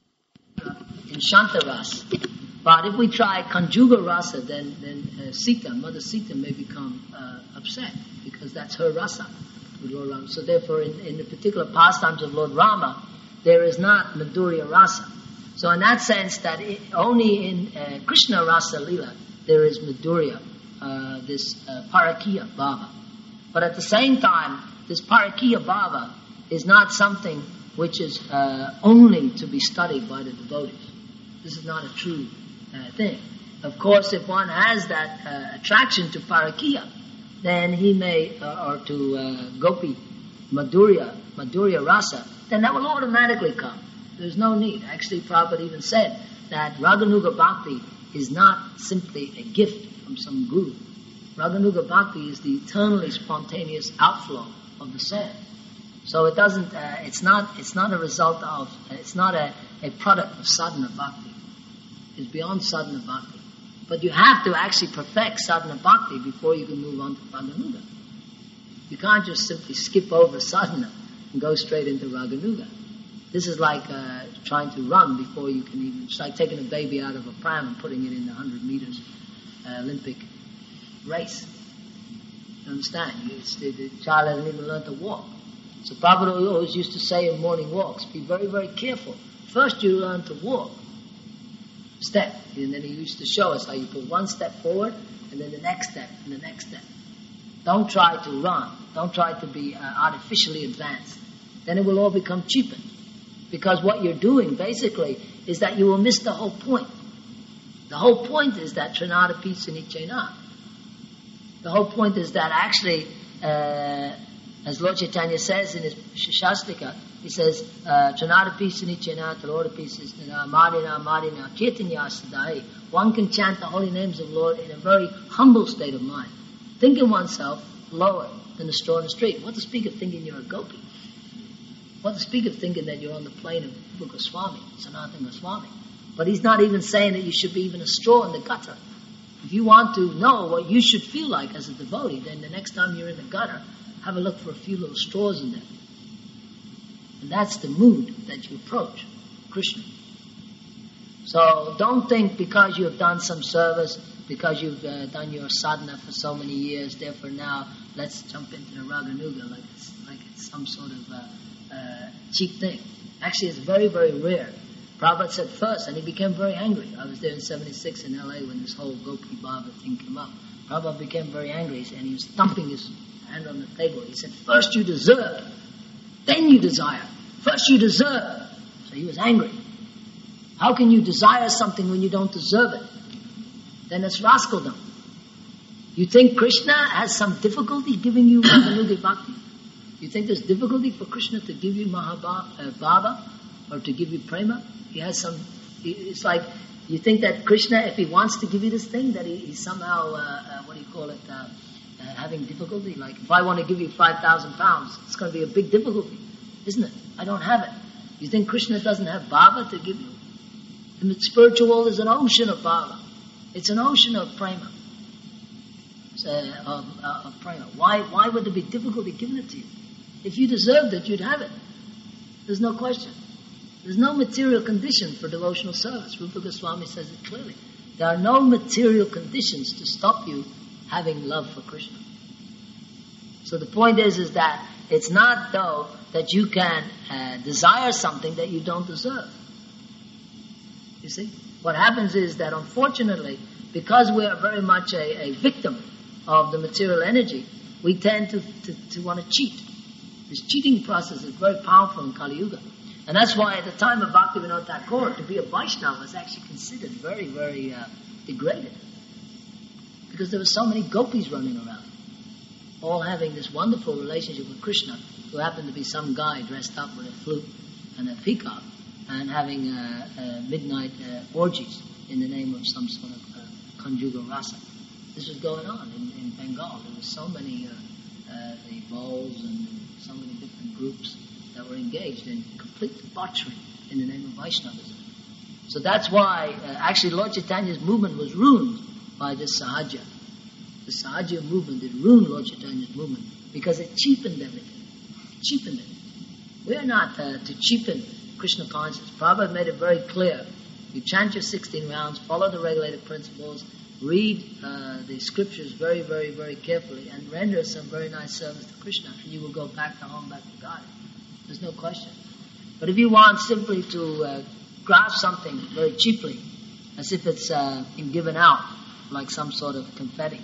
in Shanta rasa. But if we try conjugal rasa, then, then uh, Sita, Mother Sita may become uh, upset because that's her rasa with Lord Rama. So therefore, in, in the particular pastimes of Lord Rama, there is not Madhurya rasa. So in that sense, that it, only in uh, Krishna rasa lila there is Madhurya, uh, this uh, Parakiya bhava. But at the same time, this Parakiya bhava is not something which is uh, only to be studied by the devotees. This is not a true uh, thing. Of course, if one has that uh, attraction to Parakiya, then he may, uh, or to uh, Gopi, Madhurya, Madhurya rasa, then that will automatically come. There's no need. Actually, Prabhupada even said that Raganuga Bhakti is not simply a gift from some guru. Raganuga Bhakti is the eternally spontaneous outflow of the soul. So it doesn't, uh, it's not, it's not a result of, it's not a, a product of sadhana bhakti. It's beyond sadhana bhakti. But you have to actually perfect sadhana bhakti before you can move on to Raganuga. You can't just simply skip over sadhana and go straight into Raganuga. This is like uh, trying to run before you can even, it's like taking a baby out of a pram and putting it in the one hundred meters uh, Olympic race. You understand? It's, the, the child hasn't even learned to walk. So Prabhupada always used to say in morning walks, be very, very careful. First you learn to walk. Step. And then he used to show us how you put one step forward, and then the next step, and the next step. Don't try to run. Don't try to be uh, artificially advanced. Then it will all become cheapened. Because what you're doing, basically, is that you will miss the whole point. The whole point is that Trinada Pisa Nichena. The whole point is that actually, uh, as Lord Chaitanya says in his Shastika, he says, Trinada Pisa Nichena, Tarora Pisa Madina, Madina, Chaitanya Sadai. One can chant the holy names of Lord in a very humble state of mind. Thinking oneself lower than the straw in the street. What to speak of thinking you're a gopi? What to speak of thinking that you're on the plane of Rupa Goswami, Sanatana Goswami? But he's not even saying that you should be even a straw in the gutter. If you want to know what you should feel like as a devotee, then the next time you're in the gutter, have a look for a few little straws in there. And that's the mood that you approach Krishna. So don't think because you have done some service, because you've uh, done your sadhana for so many years, therefore now let's jump into the Raganuga like it's, like it's some sort of uh, uh, cheap thing. Actually, it's very, very rare. Prabhupada said first, and he became very angry. I was there in seventy-six in L A when this whole Gopi Bhava thing came up. Prabhupada became very angry, and he was thumping his hand on the table. He said, first you deserve, then you desire. First you deserve. So he was angry. How can you desire something when you don't deserve it? Then it's rascaldom. You think Krishna has some difficulty giving you Raganuga Bhakti? You think there's difficulty for Krishna to give you Mahabhava or to give you prema? He has some, it's like, you think that Krishna, if he wants to give you this thing, that he, he's somehow, uh, uh, what do you call it, uh, uh, having difficulty? Like, if I want to give you five thousand pounds, it's going to be a big difficulty, isn't it? I don't have it. You think Krishna doesn't have bhava to give you? The spiritual world is an ocean of bhava. It's an ocean of prema. Uh, of, uh, of prema. Why, why would there be difficulty giving it to you? If you deserved it, you'd have it. There's no question. There's no material condition for devotional service. Rupa Goswami says it clearly. There are no material conditions to stop you having love for Krishna. So the point is, is that it's not, though, that you can uh, desire something that you don't deserve. You see? What happens is that, unfortunately, because we are very much a, a victim of the material energy, we tend to, to, to want to cheat. This cheating process is very powerful in Kali Yuga. And that's why at the time of Bhaktivinoda Thakur, to be a Vaishnava was actually considered very, very uh, degraded. Because there were so many gopis running around, all having this wonderful relationship with Krishna, who happened to be some guy dressed up with a flute and a peacock, and having uh, uh, midnight uh, orgies in the name of some sort of uh, conjugal rasa. This was going on in, in Bengal. There were so many uh, uh, the bowls and so many different groups that were engaged in complete debauchery in the name of Vaishnavism. So that's why, uh, actually, Lord Chaitanya's movement was ruined by this Sahaja. The Sahaja movement, it ruined Lord Chaitanya's movement because it cheapened everything. It cheapened it. We are not uh, to cheapen Krishna consciousness. Prabhupada made it very clear. You chant your sixteen rounds, follow the regulated principles, read uh, the scriptures very, very, very carefully, and render some very nice service to Krishna, and you will go back to home, back to God. There's no question. But if you want simply to uh, grasp something very cheaply, as if it's uh, been given out, like some sort of confetti,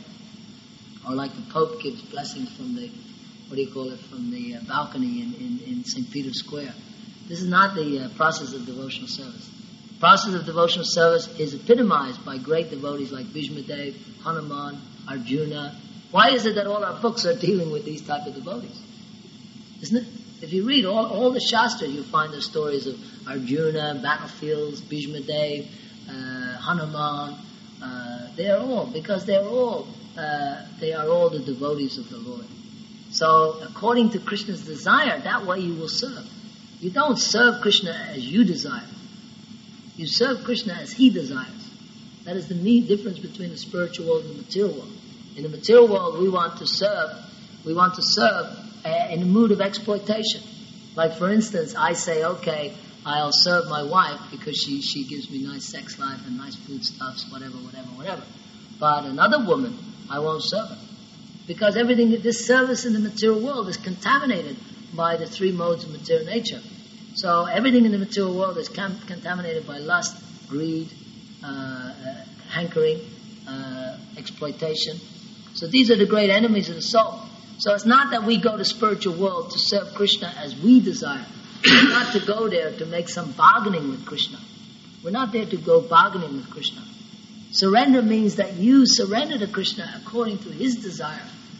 or like the Pope gives blessings from the, what do you call it, from the uh, balcony in, in, in Saint Peter's Square. This is not the uh, process of devotional service. The process of devotional service is epitomized by great devotees like Bhishmadev, Hanuman, Arjuna. Why is it that all our books are dealing with these type of devotees? Isn't it? If you read all, all the Shastras, you find the stories of Arjuna, battlefields, Bhishmadev, uh, Hanuman. Uh, they are all, because they are all, uh, they are all the devotees of the Lord. So, according to Krishna's desire, that way you will serve. You don't serve Krishna as you desire. You serve Krishna as He desires. That is the main difference between the spiritual world and the material world. In the material world, we want to serve, we want to serve uh, in a mood of exploitation. Like, for instance, I say, okay, I'll serve my wife because she, she gives me nice sex life and nice foodstuffs, whatever, whatever, whatever. But another woman, I won't serve her. Because everything, this service in the material world is contaminated by the three modes of material nature. So everything in the material world is cam- contaminated by lust, greed, uh, uh, hankering, uh, exploitation. So these are the great enemies of the soul. So it's not that we go to spiritual world to serve Krishna as we desire. We're not to go there to make some bargaining with Krishna. We're not there to go bargaining with Krishna. Surrender means that you surrender to Krishna according to His desire.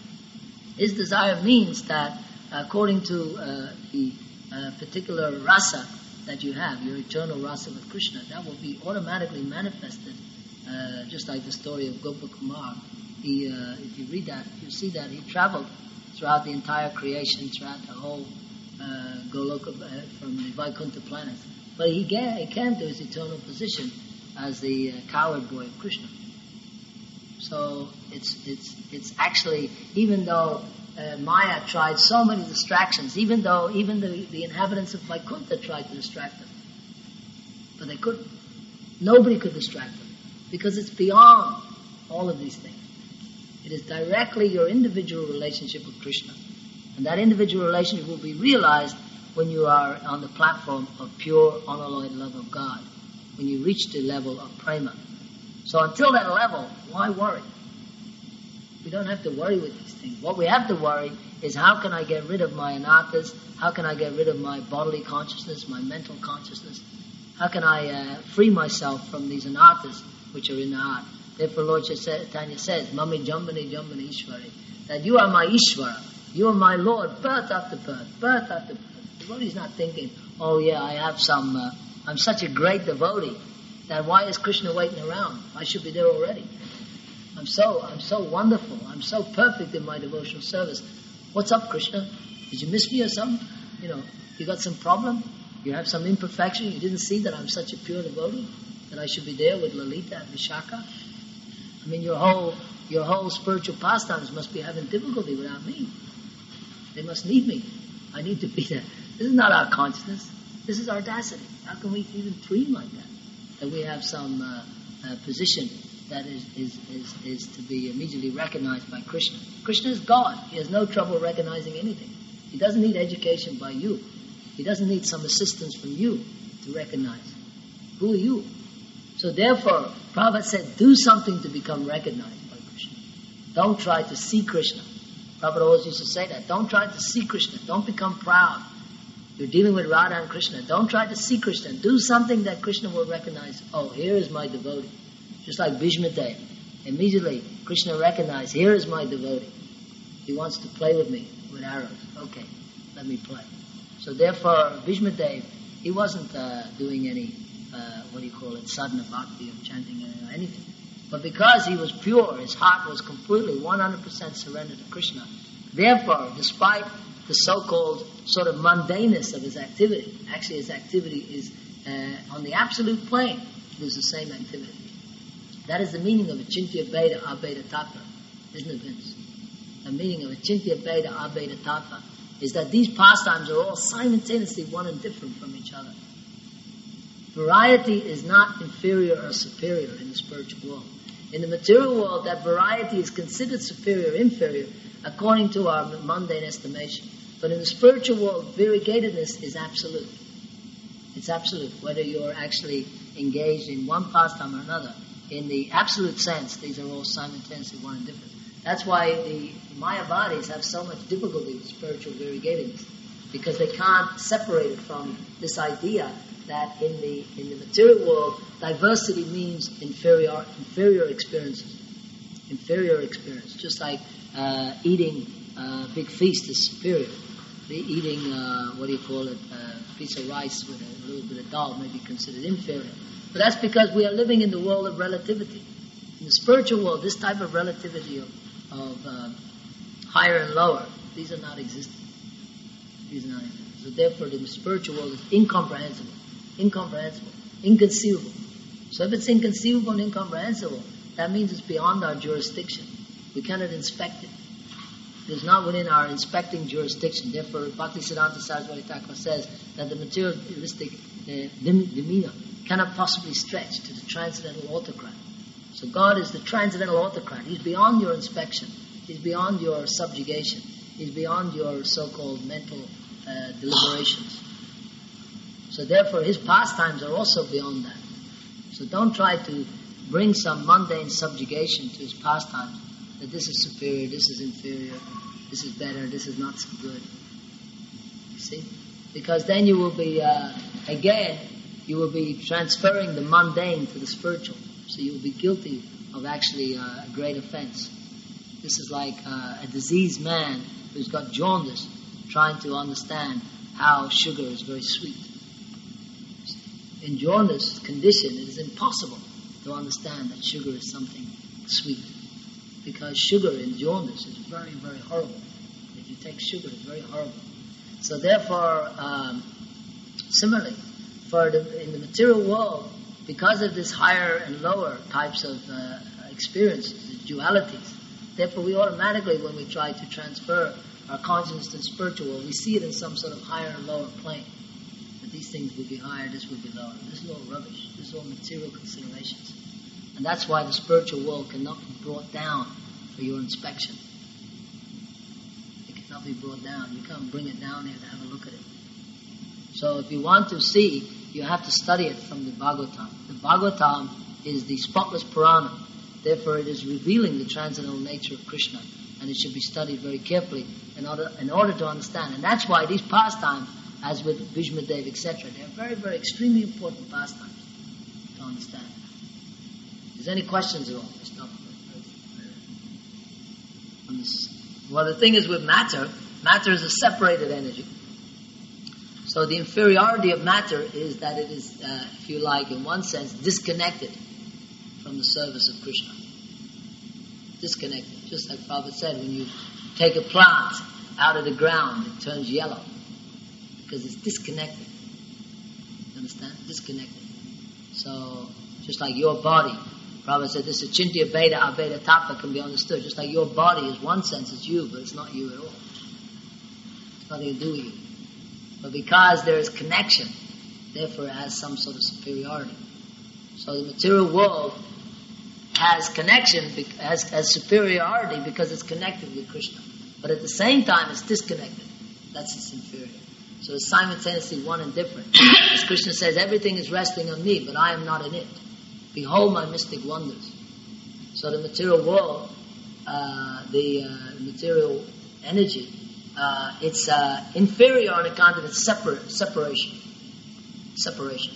His desire means that according to uh, the uh, particular rasa that you have, your eternal rasa with Krishna, that will be automatically manifested, uh, just like the story of Gopakumar. He, uh, if you read that, you see that he traveled throughout the entire creation, throughout the whole uh, Goloka, uh, from the Vaikuntha planets. But he, ga- he came to his eternal position as the uh, coward boy of Krishna. So it's it's it's actually, even though uh, Maya tried so many distractions, even though even the, the inhabitants of Vaikuntha tried to distract them, but they couldn't. Nobody could distract them because it's beyond all of these things. It is directly your individual relationship with Krishna, and that individual relationship will be realized when you are on the platform of pure, unalloyed love of God, when you reach the level of prema. So until that level, why worry? We don't have to worry with these things. What we have to worry is, how can I get rid of my anarthas? How can I get rid of my bodily consciousness, my mental consciousness? How can I uh, free myself from these anarthas which are in the heart? Therefore Lord Chaitanya says, Mami Jambani Jambani Ishwari, that you are my Ishvara, you are my Lord, birth after birth, birth after birth. The devotee is not thinking, oh yeah, I have some, uh, I'm such a great devotee, that why is Krishna waiting around? I should be there already. I'm so, I'm so wonderful. I'm so perfect in my devotional service. What's up, Krishna? Did you miss me or something? You know, you got some problem? You have some imperfection? You didn't see that I'm such a pure devotee? That I should be there with Lalita and Vishaka? I mean, your whole, your whole spiritual pastimes must be having difficulty without me. They must need me. I need to be there. This is not our consciousness. This is our audacity. How can we even dream like that? That we have some uh, uh, position that is, is, is, is to be immediately recognized by Krishna. Krishna is God. He has no trouble recognizing anything. He doesn't need education by you. He doesn't need some assistance from you to recognize. Who are you? So therefore, Prabhupada said, do something to become recognized by Krishna. Don't try to see Krishna. Prabhupada always used to say that. Don't try to see Krishna. Don't become proud. You're dealing with Radha and Krishna. Don't try to see Krishna. Do something that Krishna will recognize. Oh, here is my devotee. Just like Bhishma Dev. Immediately, Krishna recognized, here is my devotee. He wants to play with me with arrows. Okay, let me play. So therefore, Bhishma Dev, he wasn't uh, doing any, uh, what do you call it, sadhana bhakti or chanting or anything. But because he was pure, his heart was completely one hundred percent surrendered to Krishna. Therefore, despite the so-called sort of mundaneness of his activity, actually his activity is uh, on the absolute plane, it is the same activity. That is the meaning of Achintya Bheda Abheda Tattva, isn't it, Vince? The meaning of Achintya Bheda Abheda Tattva is that these pastimes are all simultaneously one and different from each other. Variety is not inferior or superior in the spiritual world. In the material world, that variety is considered superior or inferior according to our mundane estimation. But in the spiritual world, variegatedness is absolute. It's absolute, whether you're actually engaged in one pastime or another. In the absolute sense, these are all simultaneously one and different. That's why the Mayavadis have so much difficulty with spiritual variegatedness, because they can't separate it from this idea that in the in the material world, diversity means inferior inferior experiences, inferior experience. Just like uh, eating a big feast is superior. The eating uh, what do you call it, a piece of rice with a little bit of dal may be considered inferior. But that's because we are living in the world of relativity. In the spiritual world, this type of relativity of, of uh, higher and lower, these are not existent. These are not existent. So therefore, the spiritual world is incomprehensible, incomprehensible, inconceivable. So if it's inconceivable and incomprehensible, that means it's beyond our jurisdiction. We cannot inspect it. It is not within our inspecting jurisdiction. Therefore, Bhaktisiddhanta Saraswati Thakur says that the materialistic uh, demeanor cannot possibly stretch to the transcendental autocrat. So God is the transcendental autocrat. He's beyond your inspection. He's beyond your subjugation. He's beyond your so-called mental uh, deliberations. So therefore, his pastimes are also beyond that. So don't try to bring some mundane subjugation to his pastimes, that this is superior, this is inferior, this is better, this is not so good. You see? Because then you will be, uh, again, you will be transferring the mundane to the spiritual. So you will be guilty of actually uh, a great offense. This is like uh, a diseased man who's got jaundice trying to understand how sugar is very sweet. In jaundice condition, it is impossible to understand that sugar is something sweet. Because sugar in jaundice is very, very horrible. If you take sugar, it's very horrible. So therefore, um, similarly, for the, in the material world, because of this higher and lower types of uh, experiences, the dualities, therefore we automatically, when we try to transfer our consciousness to the spiritual world, we see it in some sort of higher and lower plane. That these things will be higher, this will be lower. This is all rubbish. This is all material considerations. And that's why the spiritual world cannot be brought down for your inspection. It cannot be brought down. You can't bring it down here to have a look at it. So if you want to see, you have to study it from the Bhagavatam. The Bhagavatam is the spotless Purana. Therefore it is revealing the transcendental nature of Krishna. And it should be studied very carefully in order, in order to understand. And that's why these pastimes, as with Bhishma Dev, et cetera, they are very, very extremely important pastimes to understand. Is there any questions at all? Stop. On this. Well, the thing is with matter, matter is a separated energy. So the inferiority of matter is that it is, uh, if you like, in one sense, disconnected from the service of Krishna. Disconnected. Just like Prabhupada said, when you take a plant out of the ground, it turns yellow. Because it's disconnected. You understand? Disconnected. So, just like your body, Prabhupada said this Achintya Bheda Abheda Tattva can be understood. Just like your body is one sense, it's you, but it's not you at all. It's nothing to do with you. But because there is connection, therefore it has some sort of superiority. So the material world has connection, has, has superiority because it's connected with Krishna. But at the same time, it's disconnected. That's its inferior. So it's simultaneously one and different. As Krishna says, everything is resting on me, but I am not in it. Behold my mystic wonders. So the material world, uh, the uh, material energy, uh, it's uh, inferior on account of its separ- separation. Separation.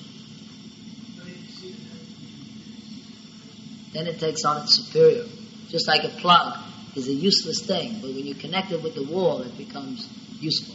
Then it takes on its superior. Just like a plug is a useless thing, but when you connect it with the wall, it becomes useful.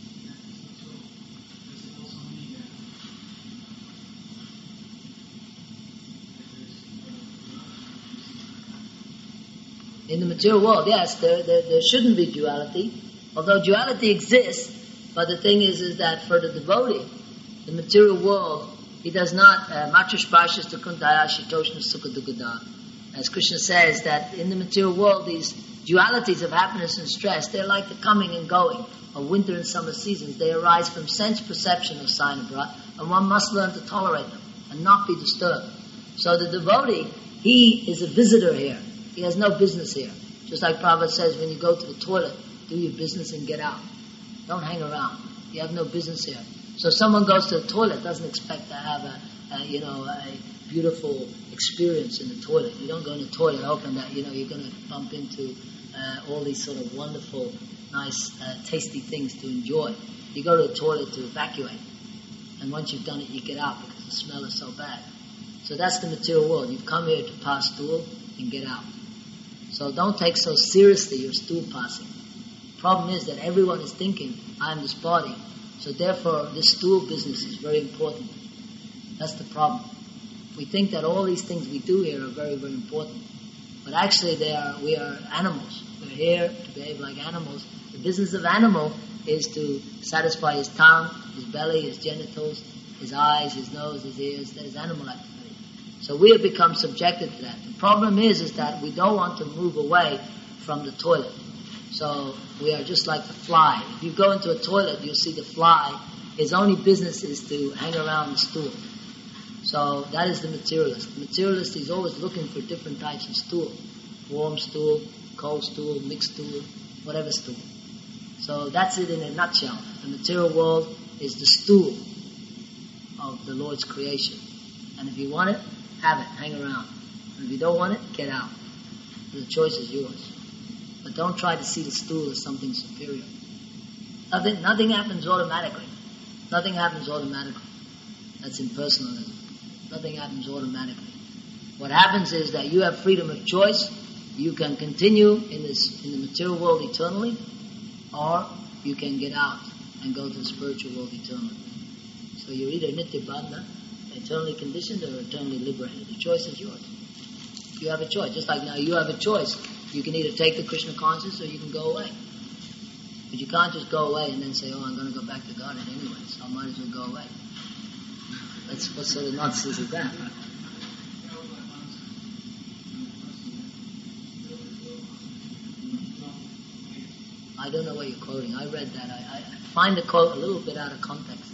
In the material world, yes, there, there there shouldn't be duality, although duality exists, but the thing is, is that for the devotee, the material world, he does not, matrashpashas tukuntaya shitoshna sukha dukada. As Krishna says, that in the material world, these dualities of happiness and stress, they're like the coming and going of winter and summer seasons. They arise from sense perception of Sainabhra, and one must learn to tolerate them and not be disturbed. So the devotee, he is a visitor here. He has no business here. Just like Prabhupada says, when you go to the toilet, do your business and get out. Don't hang around. You have no business here. So if someone goes to the toilet, doesn't expect to have a, a you know, a beautiful experience in the toilet. You don't go in the toilet hoping that, you know, you're going to bump into uh, all these sort of wonderful, nice, uh, tasty things to enjoy. You go to the toilet to evacuate. And once you've done it, you get out because the smell is so bad. So that's the material world. You've come here to pass stool and get out. So don't take so seriously your stool passing. The problem is that everyone is thinking, I am this body. So therefore, this stool business is very important. That's the problem. We think that all these things we do here are very, very important. But actually, they are. we are animals. We're here to behave like animals. The business of animal is to satisfy his tongue, his belly, his genitals, his eyes, his nose, his ears. That is animal activity. So we have become subjected to that. The problem is, is that we don't want to move away from the toilet. So we are just like the fly. If you go into a toilet, you'll see the fly. His only business is to hang around the stool. So that is the materialist. The materialist is always looking for different types of stool. Warm stool, cold stool, mixed stool, whatever stool. So that's it in a nutshell. The material world is the stool of the Lord's creation. And if you want it, have it, hang around. And if you don't want it, get out. The choice is yours. But don't try to see the stool as something superior. Nothing, nothing happens automatically. Nothing happens automatically. That's impersonalism. Nothing happens automatically. What happens is that you have freedom of choice. You can continue in this in the material world eternally, or you can get out and go to the spiritual world eternally. So you're either nitya bandha, eternally conditioned, or eternally liberated. The choice is yours. You have a choice. Just like now you have a choice. You can either take the Krishna consciousness or you can go away. But you can't just go away and then say, oh, I'm going to go back to Godhead anyway, so I might as well go away. That's what sort of nonsense is that? I don't know what you're quoting. I read that. I, I find the quote a little bit out of context.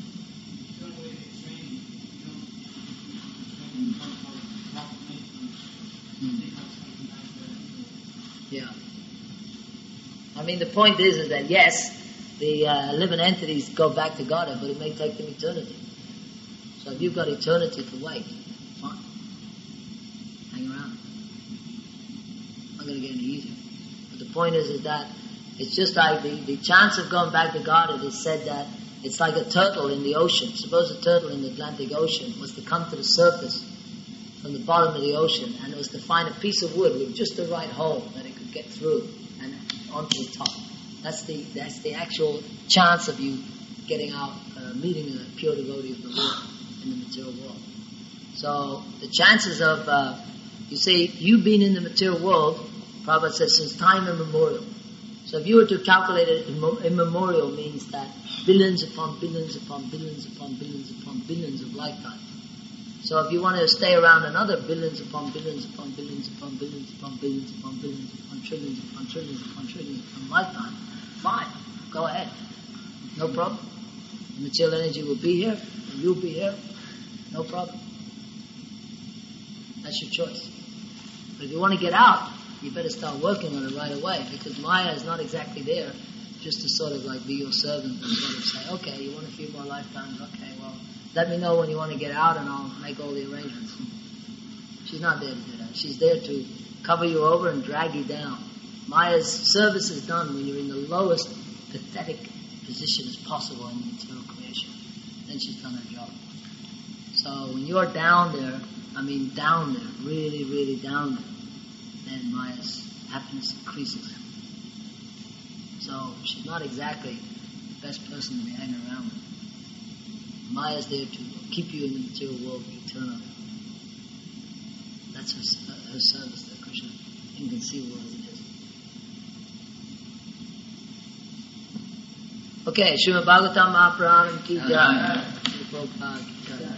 Yeah. I mean, the point is, is that yes, the uh, living entities go back to Godhead, but it may take them eternity. So if you've got eternity to wait, fine. Hang around. Not going to get any easier. But the point is, is that it's just like the, the chance of going back to Godhead is said that it's like a turtle in the ocean. Suppose a turtle in the Atlantic Ocean was to come to the surface from the bottom of the ocean, and it was to find a piece of wood with just the right hole that it could get through and onto the top. That's the that's the actual chance of you getting out, uh, meeting a pure devotee of the Lord in the material world. So the chances of, uh, you see, you being in the material world, Prabhupada says, since time immemorial. So if you were to calculate it, immemorial means that billions upon billions upon billions upon billions upon billions of lifetimes. So if you want to stay around another billions upon billions upon billions upon billions upon billions upon billions upon trillions upon trillions upon trillions upon lifetime, fine, go ahead. No problem. The material energy will be here, and you'll be here. No problem. That's your choice. But if you want to get out, you better start working on it right away, because Maya is not exactly there just to sort of like be your servant and sort of say, okay, you want a few more lifetimes, okay, well, let me know when you want to get out and I'll make all the arrangements. She's not there to do that. She's there to cover you over and drag you down. Maya's service is done when you're in the lowest pathetic position as possible in material creation. Then she's done her job. So when you're down there, I mean down there, really, really down there, then Maya's happiness increases. So she's not exactly the best person to be hanging around with. Maya's there to keep you in the material world eternally. That's her, her service to Krishna, inconceivable as it is. Okay, Srimad Bhagavatam Mahapuranam ki jai. Prabhupada ki jai.